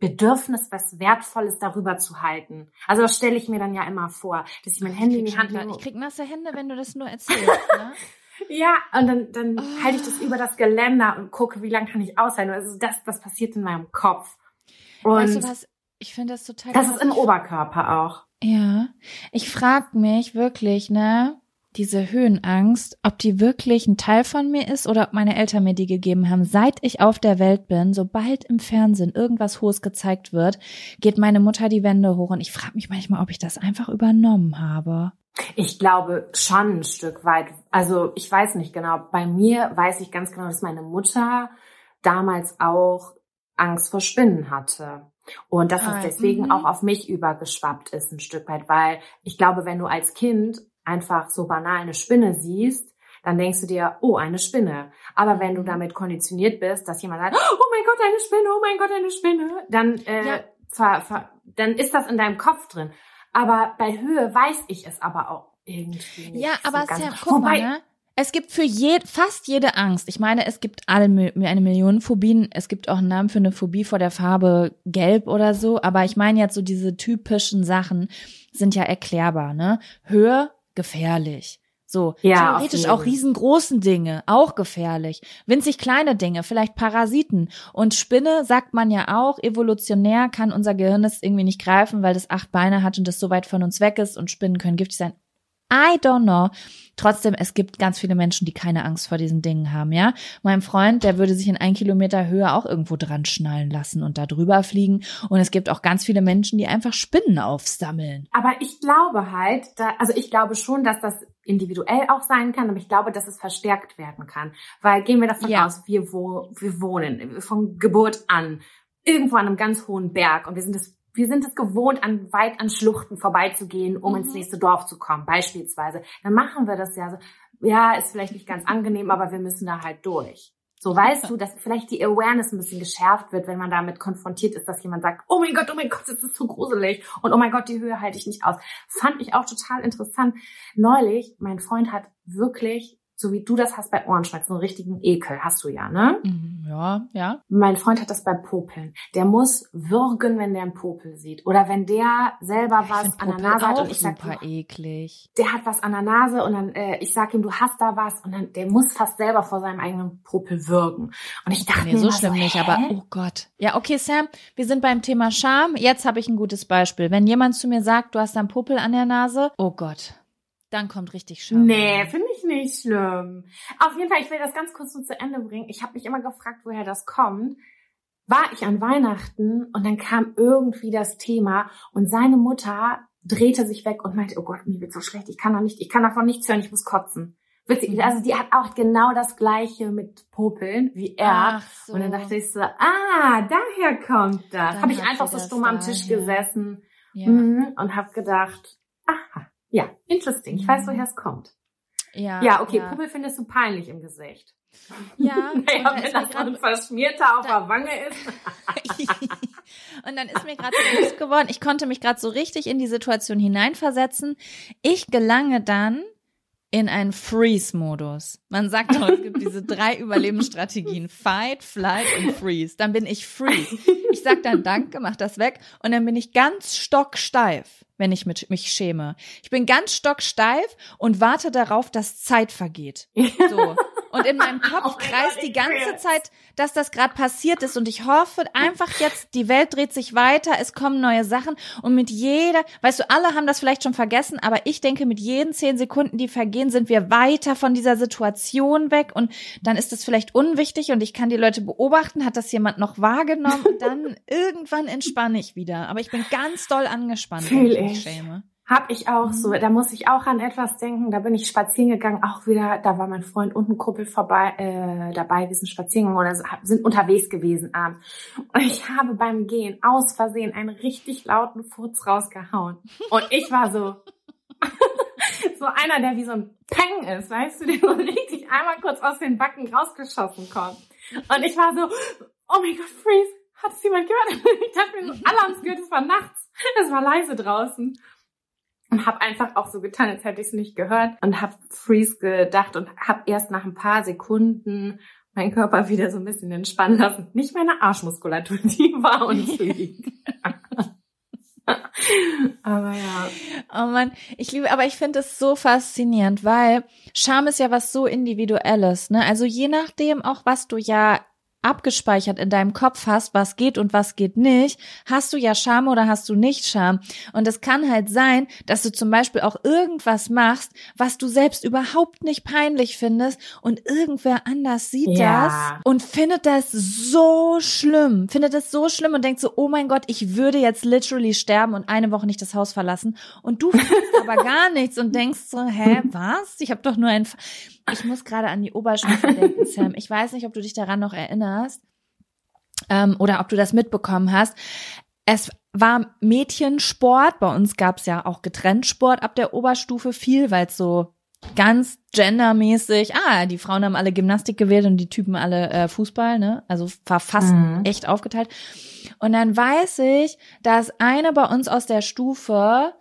Bedürfnis, was Wertvolles darüber zu halten. Also das stelle ich mir dann ja immer vor, dass ich mein Handy in die Hand nehme. Ich krieg nasse Hände, wenn du das nur erzählst, ne? Ja, und dann halte ich das über das Geländer und gucke, wie lange kann ich aushalten. Also das passiert in meinem Kopf. Und weißt du was? Ich finde das total das krass. ist im Oberkörper auch. Ja, ich frage mich wirklich, ne, diese Höhenangst, ob die wirklich ein Teil von mir ist oder ob meine Eltern mir die gegeben haben. Seit ich auf der Welt bin, sobald im Fernsehen irgendwas Hohes gezeigt wird, geht meine Mutter die Wände hoch und ich frage mich manchmal, ob ich das einfach übernommen habe. Ich glaube schon ein Stück weit. Also ich weiß nicht genau. Bei mir weiß ich ganz genau, dass meine Mutter damals auch Angst vor Spinnen hatte. Und dass es deswegen auch auf mich übergeschwappt ist ein Stück weit. Weil ich glaube, wenn du als Kind einfach so banal eine Spinne siehst, dann denkst du dir, oh, eine Spinne. Aber wenn du damit konditioniert bist, dass jemand sagt, oh mein Gott, eine Spinne, oh mein Gott, eine Spinne, dann ist das in deinem Kopf drin. Aber bei Höhe weiß ich es aber auch irgendwie nicht. Ja, aber so Sam, guck mal, ne? Es gibt für fast jede Angst. Ich meine, es gibt eine Million Phobien. Es gibt auch einen Namen für eine Phobie vor der Farbe Gelb oder so. Aber ich meine jetzt so diese typischen Sachen sind ja erklärbar, ne? Höhe, gefährlich. So, ja, theoretisch auch riesengroßen Dinge, auch gefährlich. Winzig kleine Dinge, vielleicht Parasiten. Und Spinne, sagt man ja auch, evolutionär kann unser Gehirn das irgendwie nicht greifen, weil das 8 Beine hat und das so weit von uns weg ist und Spinnen können giftig sein. I don't know. Trotzdem, es gibt ganz viele Menschen, die keine Angst vor diesen Dingen haben, ja. Mein Freund, der würde sich in 1 Kilometer Höhe auch irgendwo dran schnallen lassen und da drüber fliegen. Und es gibt auch ganz viele Menschen, die einfach Spinnen aufsammeln. Aber ich glaube halt, ich glaube schon, dass das individuell auch sein kann, aber ich glaube, dass es verstärkt werden kann. Weil gehen wir davon aus, wir wohnen von Geburt an irgendwo an einem ganz hohen Berg und wir sind es gewohnt, weit an Schluchten vorbeizugehen, um ins nächste Dorf zu kommen, beispielsweise. Dann machen wir das ja so. Ja, ist vielleicht nicht ganz angenehm, aber wir müssen da halt durch. So, weißt du, dass vielleicht die Awareness ein bisschen geschärft wird, wenn man damit konfrontiert ist, dass jemand sagt, oh mein Gott, das ist so gruselig. Und oh mein Gott, die Höhe halte ich nicht aus. Fand ich auch total interessant. Neulich, mein Freund hat wirklich, so wie du das hast bei Ohrenschmerzen, einen richtigen Ekel. Hast du ja, ne? Ja. Mein Freund hat das bei Popeln. Der muss würgen, wenn der einen Popel sieht. Oder wenn der selber was an der Nase hat. Und ich sag, super eklig. Der hat was an der Nase und dann, ich sag ihm, du hast da was. Und dann, der muss fast selber vor seinem eigenen Popel würgen. Und ich dachte mir so schlimm nicht, aber oh Gott. Ja, okay, Sam, wir sind beim Thema Scham. Jetzt habe ich ein gutes Beispiel. Wenn jemand zu mir sagt, du hast da einen Popel an der Nase, oh Gott. Dann kommt richtig Scham. Nee, finde ich nicht schlimm. Auf jeden Fall, ich will das ganz kurz so zu Ende bringen. Ich habe mich immer gefragt, woher das kommt. War ich an Weihnachten und dann kam irgendwie das Thema und seine Mutter drehte sich weg und meinte, oh Gott, mir wird so schlecht, ich kann davon nichts hören, ich muss kotzen. Also die hat auch genau das Gleiche mit Popeln wie er. Ach so. Und dann dachte ich so, daher kommt das. Habe ich einfach so stumm am Tisch gesessen und habe gedacht, aha. Ja, interesting. Ich weiß, woher es kommt. Ja, okay, Popel findest du peinlich im Gesicht. Ja. Naja, wenn das so ein Verschmierter auf der Wange ist. Und dann ist mir gerade so bewusst geworden, ich konnte mich gerade so richtig in die Situation hineinversetzen. Ich gelange dann in einen Freeze-Modus. Man sagt doch, es gibt diese 3 Überlebensstrategien. Fight, Flight und Freeze. Dann bin ich Freeze. Ich sag dann Danke, mach das weg und dann bin ich ganz stocksteif, wenn ich mich schäme. Ich bin ganz stocksteif und warte darauf, dass Zeit vergeht. So. Und in meinem Kopf kreist die ganze Zeit, dass das gerade passiert ist. Und ich hoffe einfach jetzt, die Welt dreht sich weiter, es kommen neue Sachen. Und mit jeder, weißt du, alle haben das vielleicht schon vergessen, aber ich denke, mit jeden 10 Sekunden, die vergehen, sind wir weiter von dieser Situation weg. Und dann ist es vielleicht unwichtig und ich kann die Leute beobachten, hat das jemand noch wahrgenommen? Und dann irgendwann entspanne ich wieder. Aber ich bin ganz doll angespannt, wenn ich mich schäme. Hab ich auch so. Da muss ich auch an etwas denken. Da bin ich spazieren gegangen, auch wieder, da war mein Freund und ein Kumpel dabei, wir sind spazieren gegangen oder sind unterwegs gewesen abends. Und ich habe beim Gehen aus Versehen einen richtig lauten Furz rausgehauen. Und ich war so, so einer, der wie so ein Peng ist, weißt du, der so richtig einmal kurz aus den Backen rausgeschossen kommt. Und ich war so, oh mein Gott, Freeze, hat es jemand gehört? Ich dachte mir so, alle haben es gehört, es war nachts, es war leise draußen. und habe einfach auch so getan, als hätte ich es nicht gehört und habe Freeze gedacht und habe erst nach ein paar Sekunden meinen Körper wieder so ein bisschen entspannen lassen. Nicht meine Arschmuskulatur, die war und liegt. Aber ja. Oh Mann, aber ich finde es so faszinierend, weil Scham ist ja was so Individuelles, ne? Also je nachdem auch, was du ja abgespeichert in deinem Kopf hast, was geht und was geht nicht, hast du ja Scham oder hast du nicht Scham. Und es kann halt sein, dass du zum Beispiel auch irgendwas machst, was du selbst überhaupt nicht peinlich findest und irgendwer anders sieht das und findet das so schlimm und denkt so, oh mein Gott, ich würde jetzt literally sterben und eine Woche nicht das Haus verlassen und du fühlst aber gar nichts und denkst so, hä, was? Ich habe doch nur ich muss gerade an die Oberstufe denken, Sam. Ich weiß nicht, ob du dich daran noch erinnerst oder ob du das mitbekommen hast. Es war Mädchensport. Bei uns gab es ja auch getrennt Sport ab der Oberstufe viel, weil es so ganz gendermäßig, die Frauen haben alle Gymnastik gewählt und die Typen alle Fußball, ne? Also war fast echt aufgeteilt. Und dann weiß ich, dass eine bei uns aus der Stufe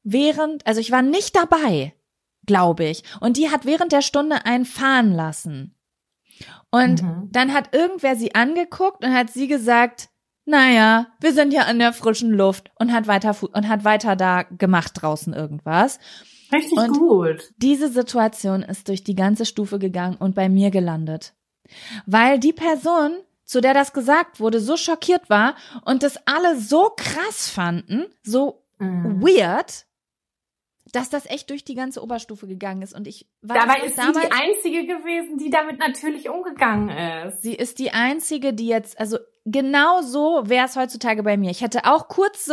also ich war nicht dabei, glaube ich. Und die hat während der Stunde einen fahren lassen. Und dann hat irgendwer sie angeguckt und hat sie gesagt, naja, wir sind ja an der frischen Luft und hat weiter da gemacht draußen irgendwas. Richtig und gut. Diese Situation ist durch die ganze Stufe gegangen und bei mir gelandet. Weil die Person, zu der das gesagt wurde, so schockiert war und das alle so krass fanden, so weird, dass das echt durch die ganze Oberstufe gegangen ist. Und ich war dabei ist sie die Einzige gewesen, die damit natürlich umgegangen ist. Sie ist die Einzige, die jetzt, also genau so wäre es heutzutage bei mir. Ich hätte auch ich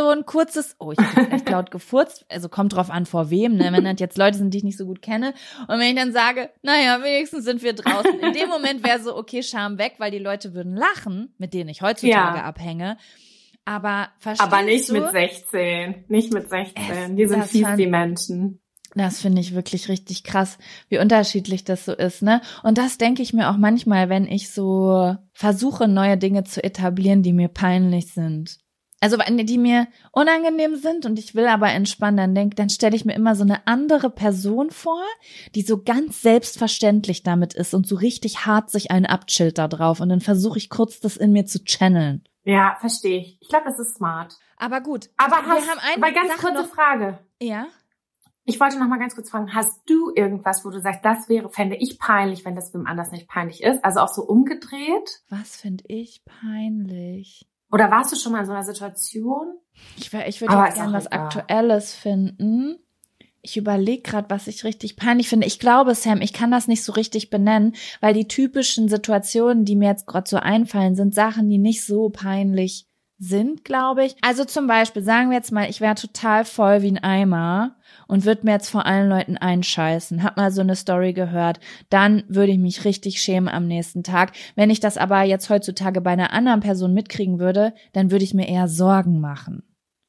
habe echt laut gefurzt, also kommt drauf an, vor wem, ne? Wenn das jetzt Leute sind, die ich nicht so gut kenne. Und wenn ich dann sage, naja, wenigstens sind wir draußen. In dem Moment wäre so, okay, Scham weg, weil die Leute würden lachen, mit denen ich heutzutage abhänge. Aber nicht mit 16. Nicht mit 16. Die sind fies, die Menschen. Das finde ich wirklich richtig krass, wie unterschiedlich das so ist, ne? Und das denke ich mir auch manchmal, wenn ich so versuche, neue Dinge zu etablieren, die mir peinlich sind. Also die mir unangenehm sind und ich will aber entspannen, dann stelle ich mir immer so eine andere Person vor, die so ganz selbstverständlich damit ist und so richtig hart sich einen abchillt da drauf. Und dann versuche ich kurz das in mir zu channeln. Ja, verstehe ich. Ich glaube, das ist smart. Aber gut. Aber ganz kurze Frage. Ja? Ich wollte noch mal ganz kurz fragen, hast du irgendwas, wo du sagst, fände ich peinlich, wenn das wem anders nicht peinlich ist? Also auch so umgedreht? Was finde ich peinlich? Oder warst du schon mal in so einer Situation? Ich würde jetzt gerne was Aktuelles finden. Ich überlege gerade, was ich richtig peinlich finde. Ich glaube, Sam, ich kann das nicht so richtig benennen, weil die typischen Situationen, die mir jetzt gerade so einfallen, sind Sachen, die nicht so peinlich sind, glaube ich. Also zum Beispiel, sagen wir jetzt mal, ich wäre total voll wie ein Eimer und würde mir jetzt vor allen Leuten einscheißen. Hab mal so eine Story gehört. Dann würde ich mich richtig schämen am nächsten Tag. Wenn ich das aber jetzt heutzutage bei einer anderen Person mitkriegen würde, dann würde ich mir eher Sorgen machen.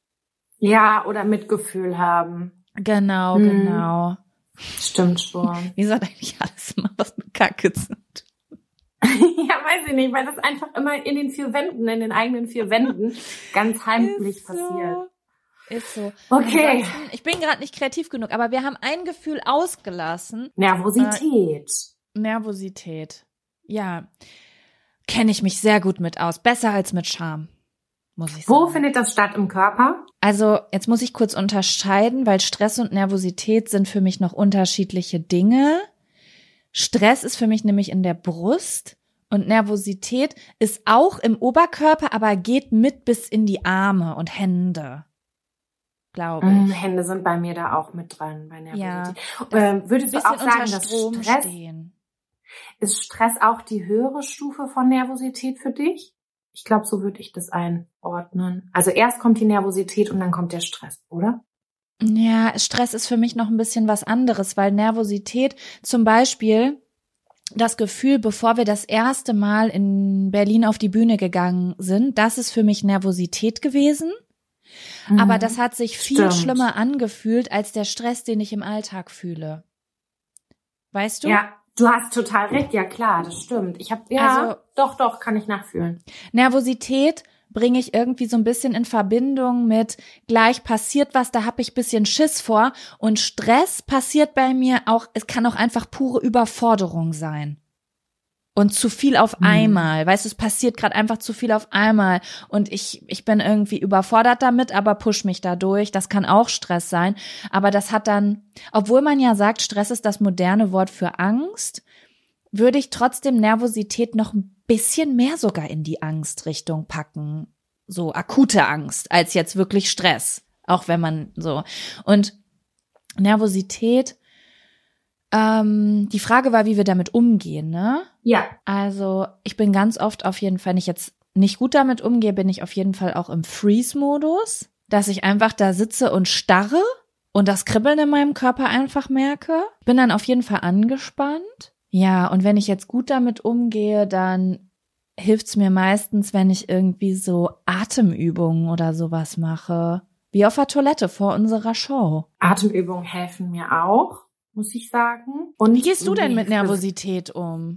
Ja, oder Mitgefühl haben. Genau. Stimmt schon. Wieso hat eigentlich alles immer was mit Kacke zu tun? Ja, weiß ich nicht, weil das einfach immer in den eigenen vier Wänden ganz heimlich passiert. Ist so. Okay. Ich bin gerade nicht kreativ genug, aber wir haben ein Gefühl ausgelassen. Nervosität. Ja. Kenne ich mich sehr gut mit aus. Besser als mit Scham. Muss ich sagen. Wo findet das statt im Körper? Also jetzt muss ich kurz unterscheiden, weil Stress und Nervosität sind für mich noch unterschiedliche Dinge. Stress ist für mich nämlich in der Brust und Nervosität ist auch im Oberkörper, aber geht mit bis in die Arme und Hände, glaube ich. Hände sind bei mir da auch mit dran bei Nervosität. Ja, würdest du auch sagen, dass ist Stress auch die höhere Stufe von Nervosität für dich? Ich glaube, so würde ich das einordnen. Also erst kommt die Nervosität und dann kommt der Stress, oder? Ja, Stress ist für mich noch ein bisschen was anderes, weil Nervosität zum Beispiel das Gefühl, bevor wir das erste Mal in Berlin auf die Bühne gegangen sind, das ist für mich Nervosität gewesen. Aber das hat sich viel schlimmer angefühlt als der Stress, den ich im Alltag fühle. Weißt du? Ja. Du hast total recht, ja klar, das stimmt. Doch, kann ich nachfühlen. Nervosität bringe ich irgendwie so ein bisschen in Verbindung mit gleich passiert was, da habe ich bisschen Schiss vor und Stress passiert bei mir auch, es kann auch einfach pure Überforderung sein. Und zu viel auf einmal, weißt du, es passiert gerade einfach zu viel auf einmal und ich bin irgendwie überfordert damit, aber push mich da durch, das kann auch Stress sein, aber das hat dann, obwohl man ja sagt, Stress ist das moderne Wort für Angst, würde ich trotzdem Nervosität noch ein bisschen mehr sogar in die Angstrichtung packen, so akute Angst, als jetzt wirklich Stress, auch wenn man so, und Nervosität, die Frage war, wie wir damit umgehen, ne? Ja. Also ich bin ganz oft auf jeden Fall, wenn ich jetzt nicht gut damit umgehe, bin ich auf jeden Fall auch im Freeze-Modus, dass ich einfach da sitze und starre und das Kribbeln in meinem Körper einfach merke. Bin dann auf jeden Fall angespannt. Ja, und wenn ich jetzt gut damit umgehe, dann hilft's mir meistens, wenn ich irgendwie so Atemübungen oder sowas mache. Wie auf der Toilette vor unserer Show. Atemübungen helfen mir auch, muss ich sagen. Und wie gehst du denn mit Nervosität um?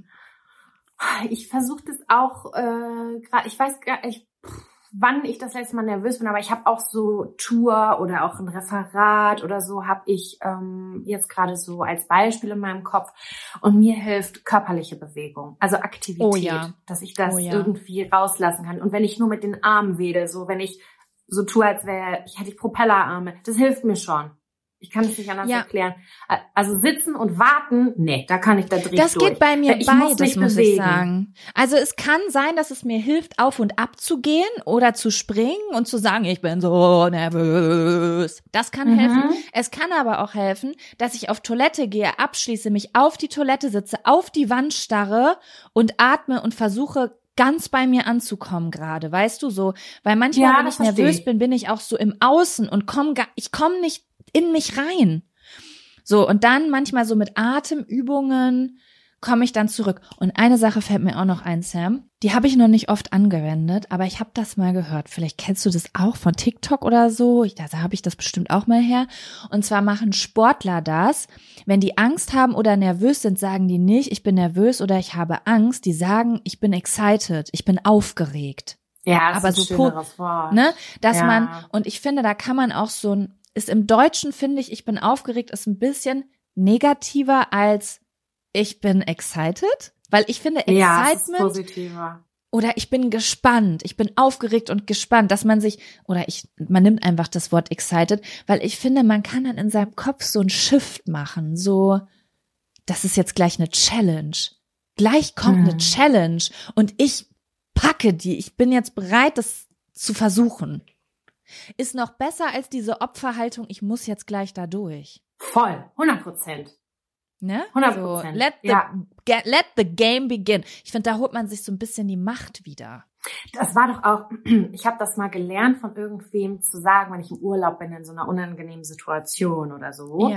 Ich versuche das auch, gerade, ich weiß gar nicht, wann ich das letzte Mal nervös bin, aber ich habe auch so Tour oder auch ein Referat oder so habe ich jetzt gerade so als Beispiel in meinem Kopf und mir hilft körperliche Bewegung, also Aktivität, dass ich das irgendwie rauslassen kann. Und wenn ich nur mit den Armen wedel, so wenn ich so tue, als hätte ich Propellerarme, das hilft mir schon. Ich kann es nicht anders erklären. Also sitzen und warten, nee, da kann ich da direkt durch. Das geht bei mir beides, muss ich sagen. Also es kann sein, dass es mir hilft, auf und ab zu gehen oder zu springen und zu sagen, ich bin so nervös. Das kann helfen. Es kann aber auch helfen, dass ich auf Toilette gehe, abschließe, mich auf die Toilette sitze, auf die Wand starre und atme und versuche, ganz bei mir anzukommen gerade, weißt du, so. Weil manchmal, wenn ich nervös bin ich auch so im Außen und ich komme nicht in mich rein. So, und dann manchmal so mit Atemübungen komme ich dann zurück. Und eine Sache fällt mir auch noch ein, Sam. Die habe ich noch nicht oft angewendet, aber ich habe das mal gehört. Vielleicht kennst du das auch von TikTok oder so. Da habe ich das bestimmt auch mal her. Und zwar machen Sportler das. Wenn die Angst haben oder nervös sind, sagen die nicht, ich bin nervös oder ich habe Angst. Die sagen, ich bin excited, ich bin aufgeregt. Ja, das aber ist ein schöneres Wort. Ne, dass man, und ich finde, da kann man auch ist im Deutschen, finde ich bin aufgeregt, ist ein bisschen negativer als ich bin excited, weil ich finde Excitement positiver. Oder ich bin gespannt, ich bin aufgeregt und gespannt, dass man man nimmt einfach das Wort excited, weil ich finde, man kann dann in seinem Kopf so ein Shift machen, so, das ist jetzt gleich eine Challenge. Gleich kommt eine Challenge und ich packe die, ich bin jetzt bereit, das zu versuchen. Ist noch besser als diese Opferhaltung, ich muss jetzt gleich da durch. Voll, 100%. Ne? 100%. So, let the game begin. Ich finde, da holt man sich so ein bisschen die Macht wieder. Das war doch auch, ich habe das mal gelernt von irgendwem zu sagen, wenn ich im Urlaub bin in so einer unangenehmen Situation oder so,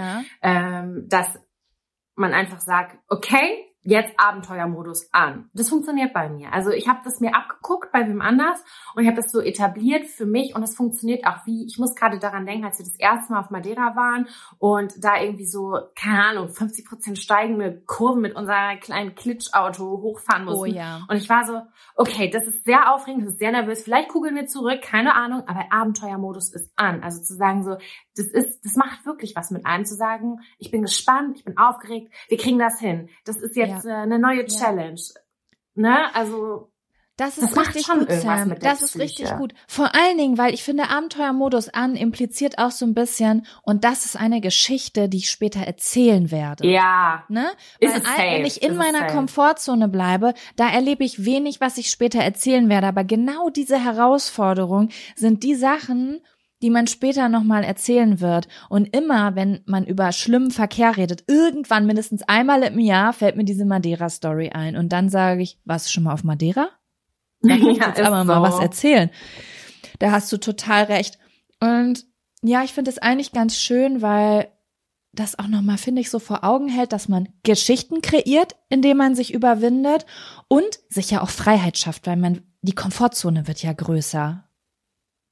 dass man einfach sagt, okay, jetzt Abenteuermodus an. Das funktioniert bei mir. Also ich habe das mir abgeguckt bei wem anders und ich habe das so etabliert für mich und es funktioniert auch ich muss gerade daran denken, als wir das erste Mal auf Madeira waren und da irgendwie so, keine Ahnung, 50% steigende Kurven mit unserem kleinen Klitschauto hochfahren mussten. Oh ja. Und ich war so, okay, das ist sehr aufregend, das ist sehr nervös, vielleicht kugeln wir zurück, keine Ahnung, aber Abenteuermodus ist an. Also zu sagen so, das macht wirklich was mit einem, zu sagen, ich bin gespannt, ich bin aufgeregt, wir kriegen das hin. Das ist jetzt eine neue Challenge. Ne? Also das ist macht richtig schon gut, irgendwas Sam. mit der Das ist Psyche. richtig gut. Vor allen Dingen, weil ich finde, Abenteuermodus an impliziert auch so ein bisschen, und das ist eine Geschichte, die ich später erzählen werde. Ja. Ne? Ist Weil es safe? wenn ich in Ist es meiner safe? Komfortzone bleibe, da erlebe ich wenig, was ich später erzählen werde. Aber genau diese Herausforderungen sind die Sachen, die man später nochmal erzählen wird. Und immer, wenn man über schlimmen Verkehr redet, irgendwann mindestens einmal im Jahr fällt mir diese Madeira-Story ein. Und dann sage ich, warst du schon mal auf Madeira? Da kann ich jetzt aber mal was erzählen. Da hast du total recht. Und ja, ich finde es eigentlich ganz schön, weil das auch nochmal, finde ich, so vor Augen hält, dass man Geschichten kreiert, indem man sich überwindet und sich ja auch Freiheit schafft, weil die Komfortzone wird ja größer.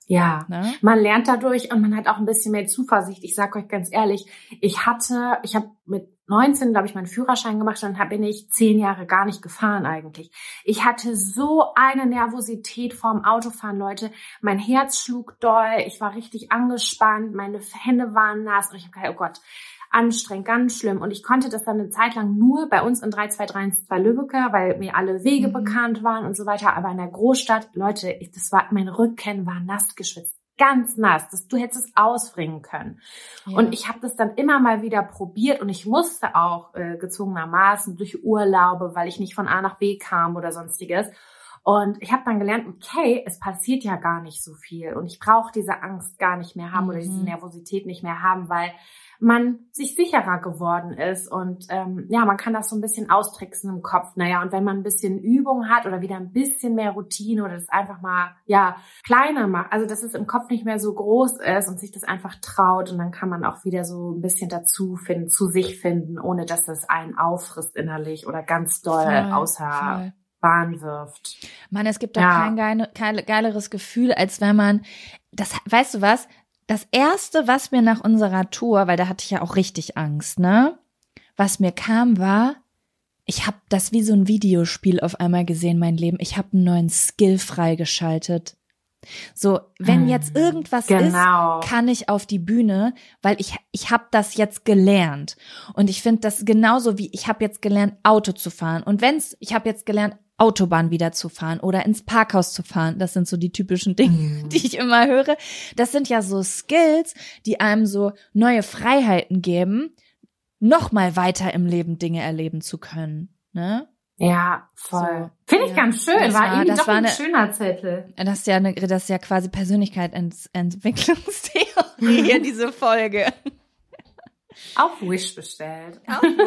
Ja, Ne? man lernt dadurch und man hat auch ein bisschen mehr Zuversicht. Ich sage euch ganz ehrlich, ich habe mit 19, glaube ich, meinen Führerschein gemacht und bin ich 10 Jahre gar nicht gefahren eigentlich. Ich hatte so eine Nervosität vorm Autofahren, Leute. Mein Herz schlug doll, ich war richtig angespannt, meine Hände waren nass und ich habe gedacht, oh Gott, anstrengend, ganz schlimm. Und ich konnte das dann eine Zeit lang nur bei uns in 3232 Lübbecke, weil mir alle Wege bekannt waren und so weiter. Aber in der Großstadt, Leute, mein Rücken war nass geschwitzt. Ganz nass. Du hättest es ausbringen können. Ja. Und ich habe das dann immer mal wieder probiert und ich musste auch gezwungenermaßen durch Urlaube, weil ich nicht von A nach B kam oder sonstiges. Und ich habe dann gelernt, okay, es passiert ja gar nicht so viel und ich brauche diese Angst gar nicht mehr haben oder diese Nervosität nicht mehr haben, weil man sich sicherer geworden ist und man kann das so ein bisschen austricksen im Kopf. Naja, und wenn man ein bisschen Übung hat oder wieder ein bisschen mehr Routine oder das einfach mal kleiner macht, also dass es im Kopf nicht mehr so groß ist und sich das einfach traut und dann kann man auch wieder so ein bisschen zu sich finden, ohne dass das einen auffrisst innerlich oder ganz doll außer Bahn wirft. Mann, es gibt doch kein geileres Gefühl, als wenn man weißt du was? Das Erste, was mir nach unserer Tour, weil da hatte ich ja auch richtig Angst, ne? Was mir kam, war, ich habe das wie so ein Videospiel auf einmal gesehen, mein Leben. Ich habe einen neuen Skill freigeschaltet. So, wenn jetzt irgendwas ist, kann ich auf die Bühne, weil ich habe das jetzt gelernt. Und ich finde das genauso wie, ich habe jetzt gelernt, Auto zu fahren. Und ich habe jetzt gelernt, Autobahn wieder zu fahren oder ins Parkhaus zu fahren. Das sind so die typischen Dinge, die ich immer höre. Das sind ja so Skills, die einem so neue Freiheiten geben, noch mal weiter im Leben Dinge erleben zu können, ne? Ja, voll. So, Finde ich ganz schön. War irgendwie doch ein schöner Zettel. Das ist ja quasi Persönlichkeitsentwicklungstheorie hier, diese Folge. Auf Wish bestellt.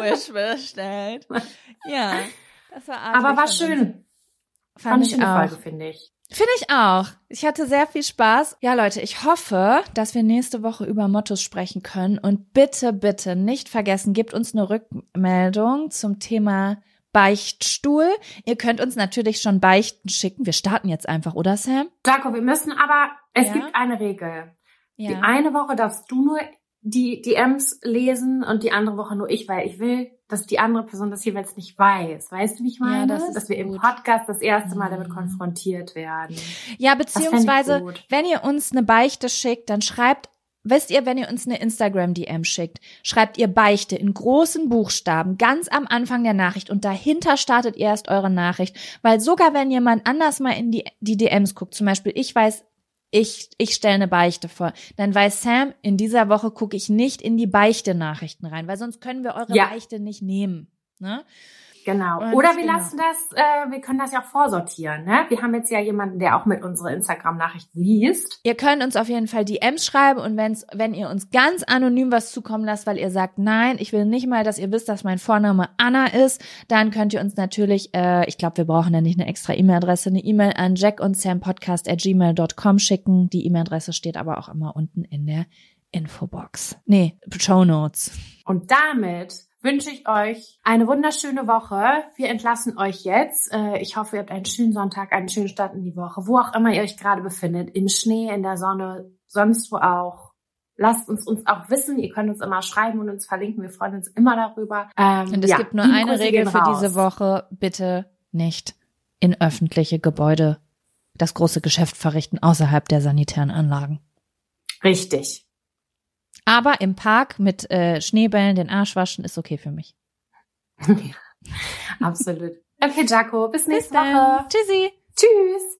Ja. Das war aber war schön. Fand ich auch. Folge, finde ich. Finde ich auch. Ich hatte sehr viel Spaß. Ja, Leute, ich hoffe, dass wir nächste Woche über Mottos sprechen können. Und bitte, bitte nicht vergessen, gebt uns eine Rückmeldung zum Thema Beichtstuhl. Ihr könnt uns natürlich schon Beichten schicken. Wir starten jetzt einfach, oder Sam? Jaco, wir müssen aber, es gibt eine Regel. Ja. Die eine Woche darfst du nur die DMs lesen und die andere Woche nur ich, weil ich will, dass die andere Person das jeweils nicht weiß. Weißt du, wie ich meine? Ja, dass wir im Podcast das erste Mal damit konfrontiert werden. Ja, beziehungsweise, wenn ihr uns eine Beichte schickt, dann wisst ihr, wenn ihr uns eine Instagram-DM schickt, schreibt ihr Beichte in großen Buchstaben ganz am Anfang der Nachricht und dahinter startet ihr erst eure Nachricht. Weil sogar wenn jemand anders mal in die DMs guckt, zum Beispiel ich weiß, ich stelle eine Beichte vor, dann weiß Sam, in dieser Woche gucke ich nicht in die Beichte-Nachrichten rein, weil sonst können wir eure Beichte nicht nehmen. Ne? Genau. Oder wir lassen das, wir können das ja auch vorsortieren. Ne? Wir haben jetzt ja jemanden, der auch mit unsere Instagram-Nachrichten liest. Ihr könnt uns auf jeden Fall DMs schreiben und wenn ihr uns ganz anonym was zukommen lasst, weil ihr sagt, nein, ich will nicht mal, dass ihr wisst, dass mein Vorname Anna ist, dann könnt ihr uns natürlich, ich glaube, wir brauchen ja nicht eine extra E-Mail-Adresse, eine E-Mail an jackundssampodcast@gmail.com schicken. Die E-Mail-Adresse steht aber auch immer unten in der Infobox. Nee, Shownotes. Und damit wünsche ich euch eine wunderschöne Woche. Wir entlassen euch jetzt. Ich hoffe, ihr habt einen schönen Sonntag, einen schönen Start in die Woche, wo auch immer ihr euch gerade befindet, im Schnee, in der Sonne, sonst wo auch. Lasst uns auch wissen. Ihr könnt uns immer schreiben und uns verlinken. Wir freuen uns immer darüber. Und es gibt nur eine Regel für diese Woche. Bitte nicht in öffentliche Gebäude das große Geschäft verrichten, außerhalb der sanitären Anlagen. Richtig. Aber im Park mit Schneebällen den Arsch waschen ist okay für mich. Ja, absolut. Okay, Jaco, bis nächste Woche. Tschüssi. Tschüss.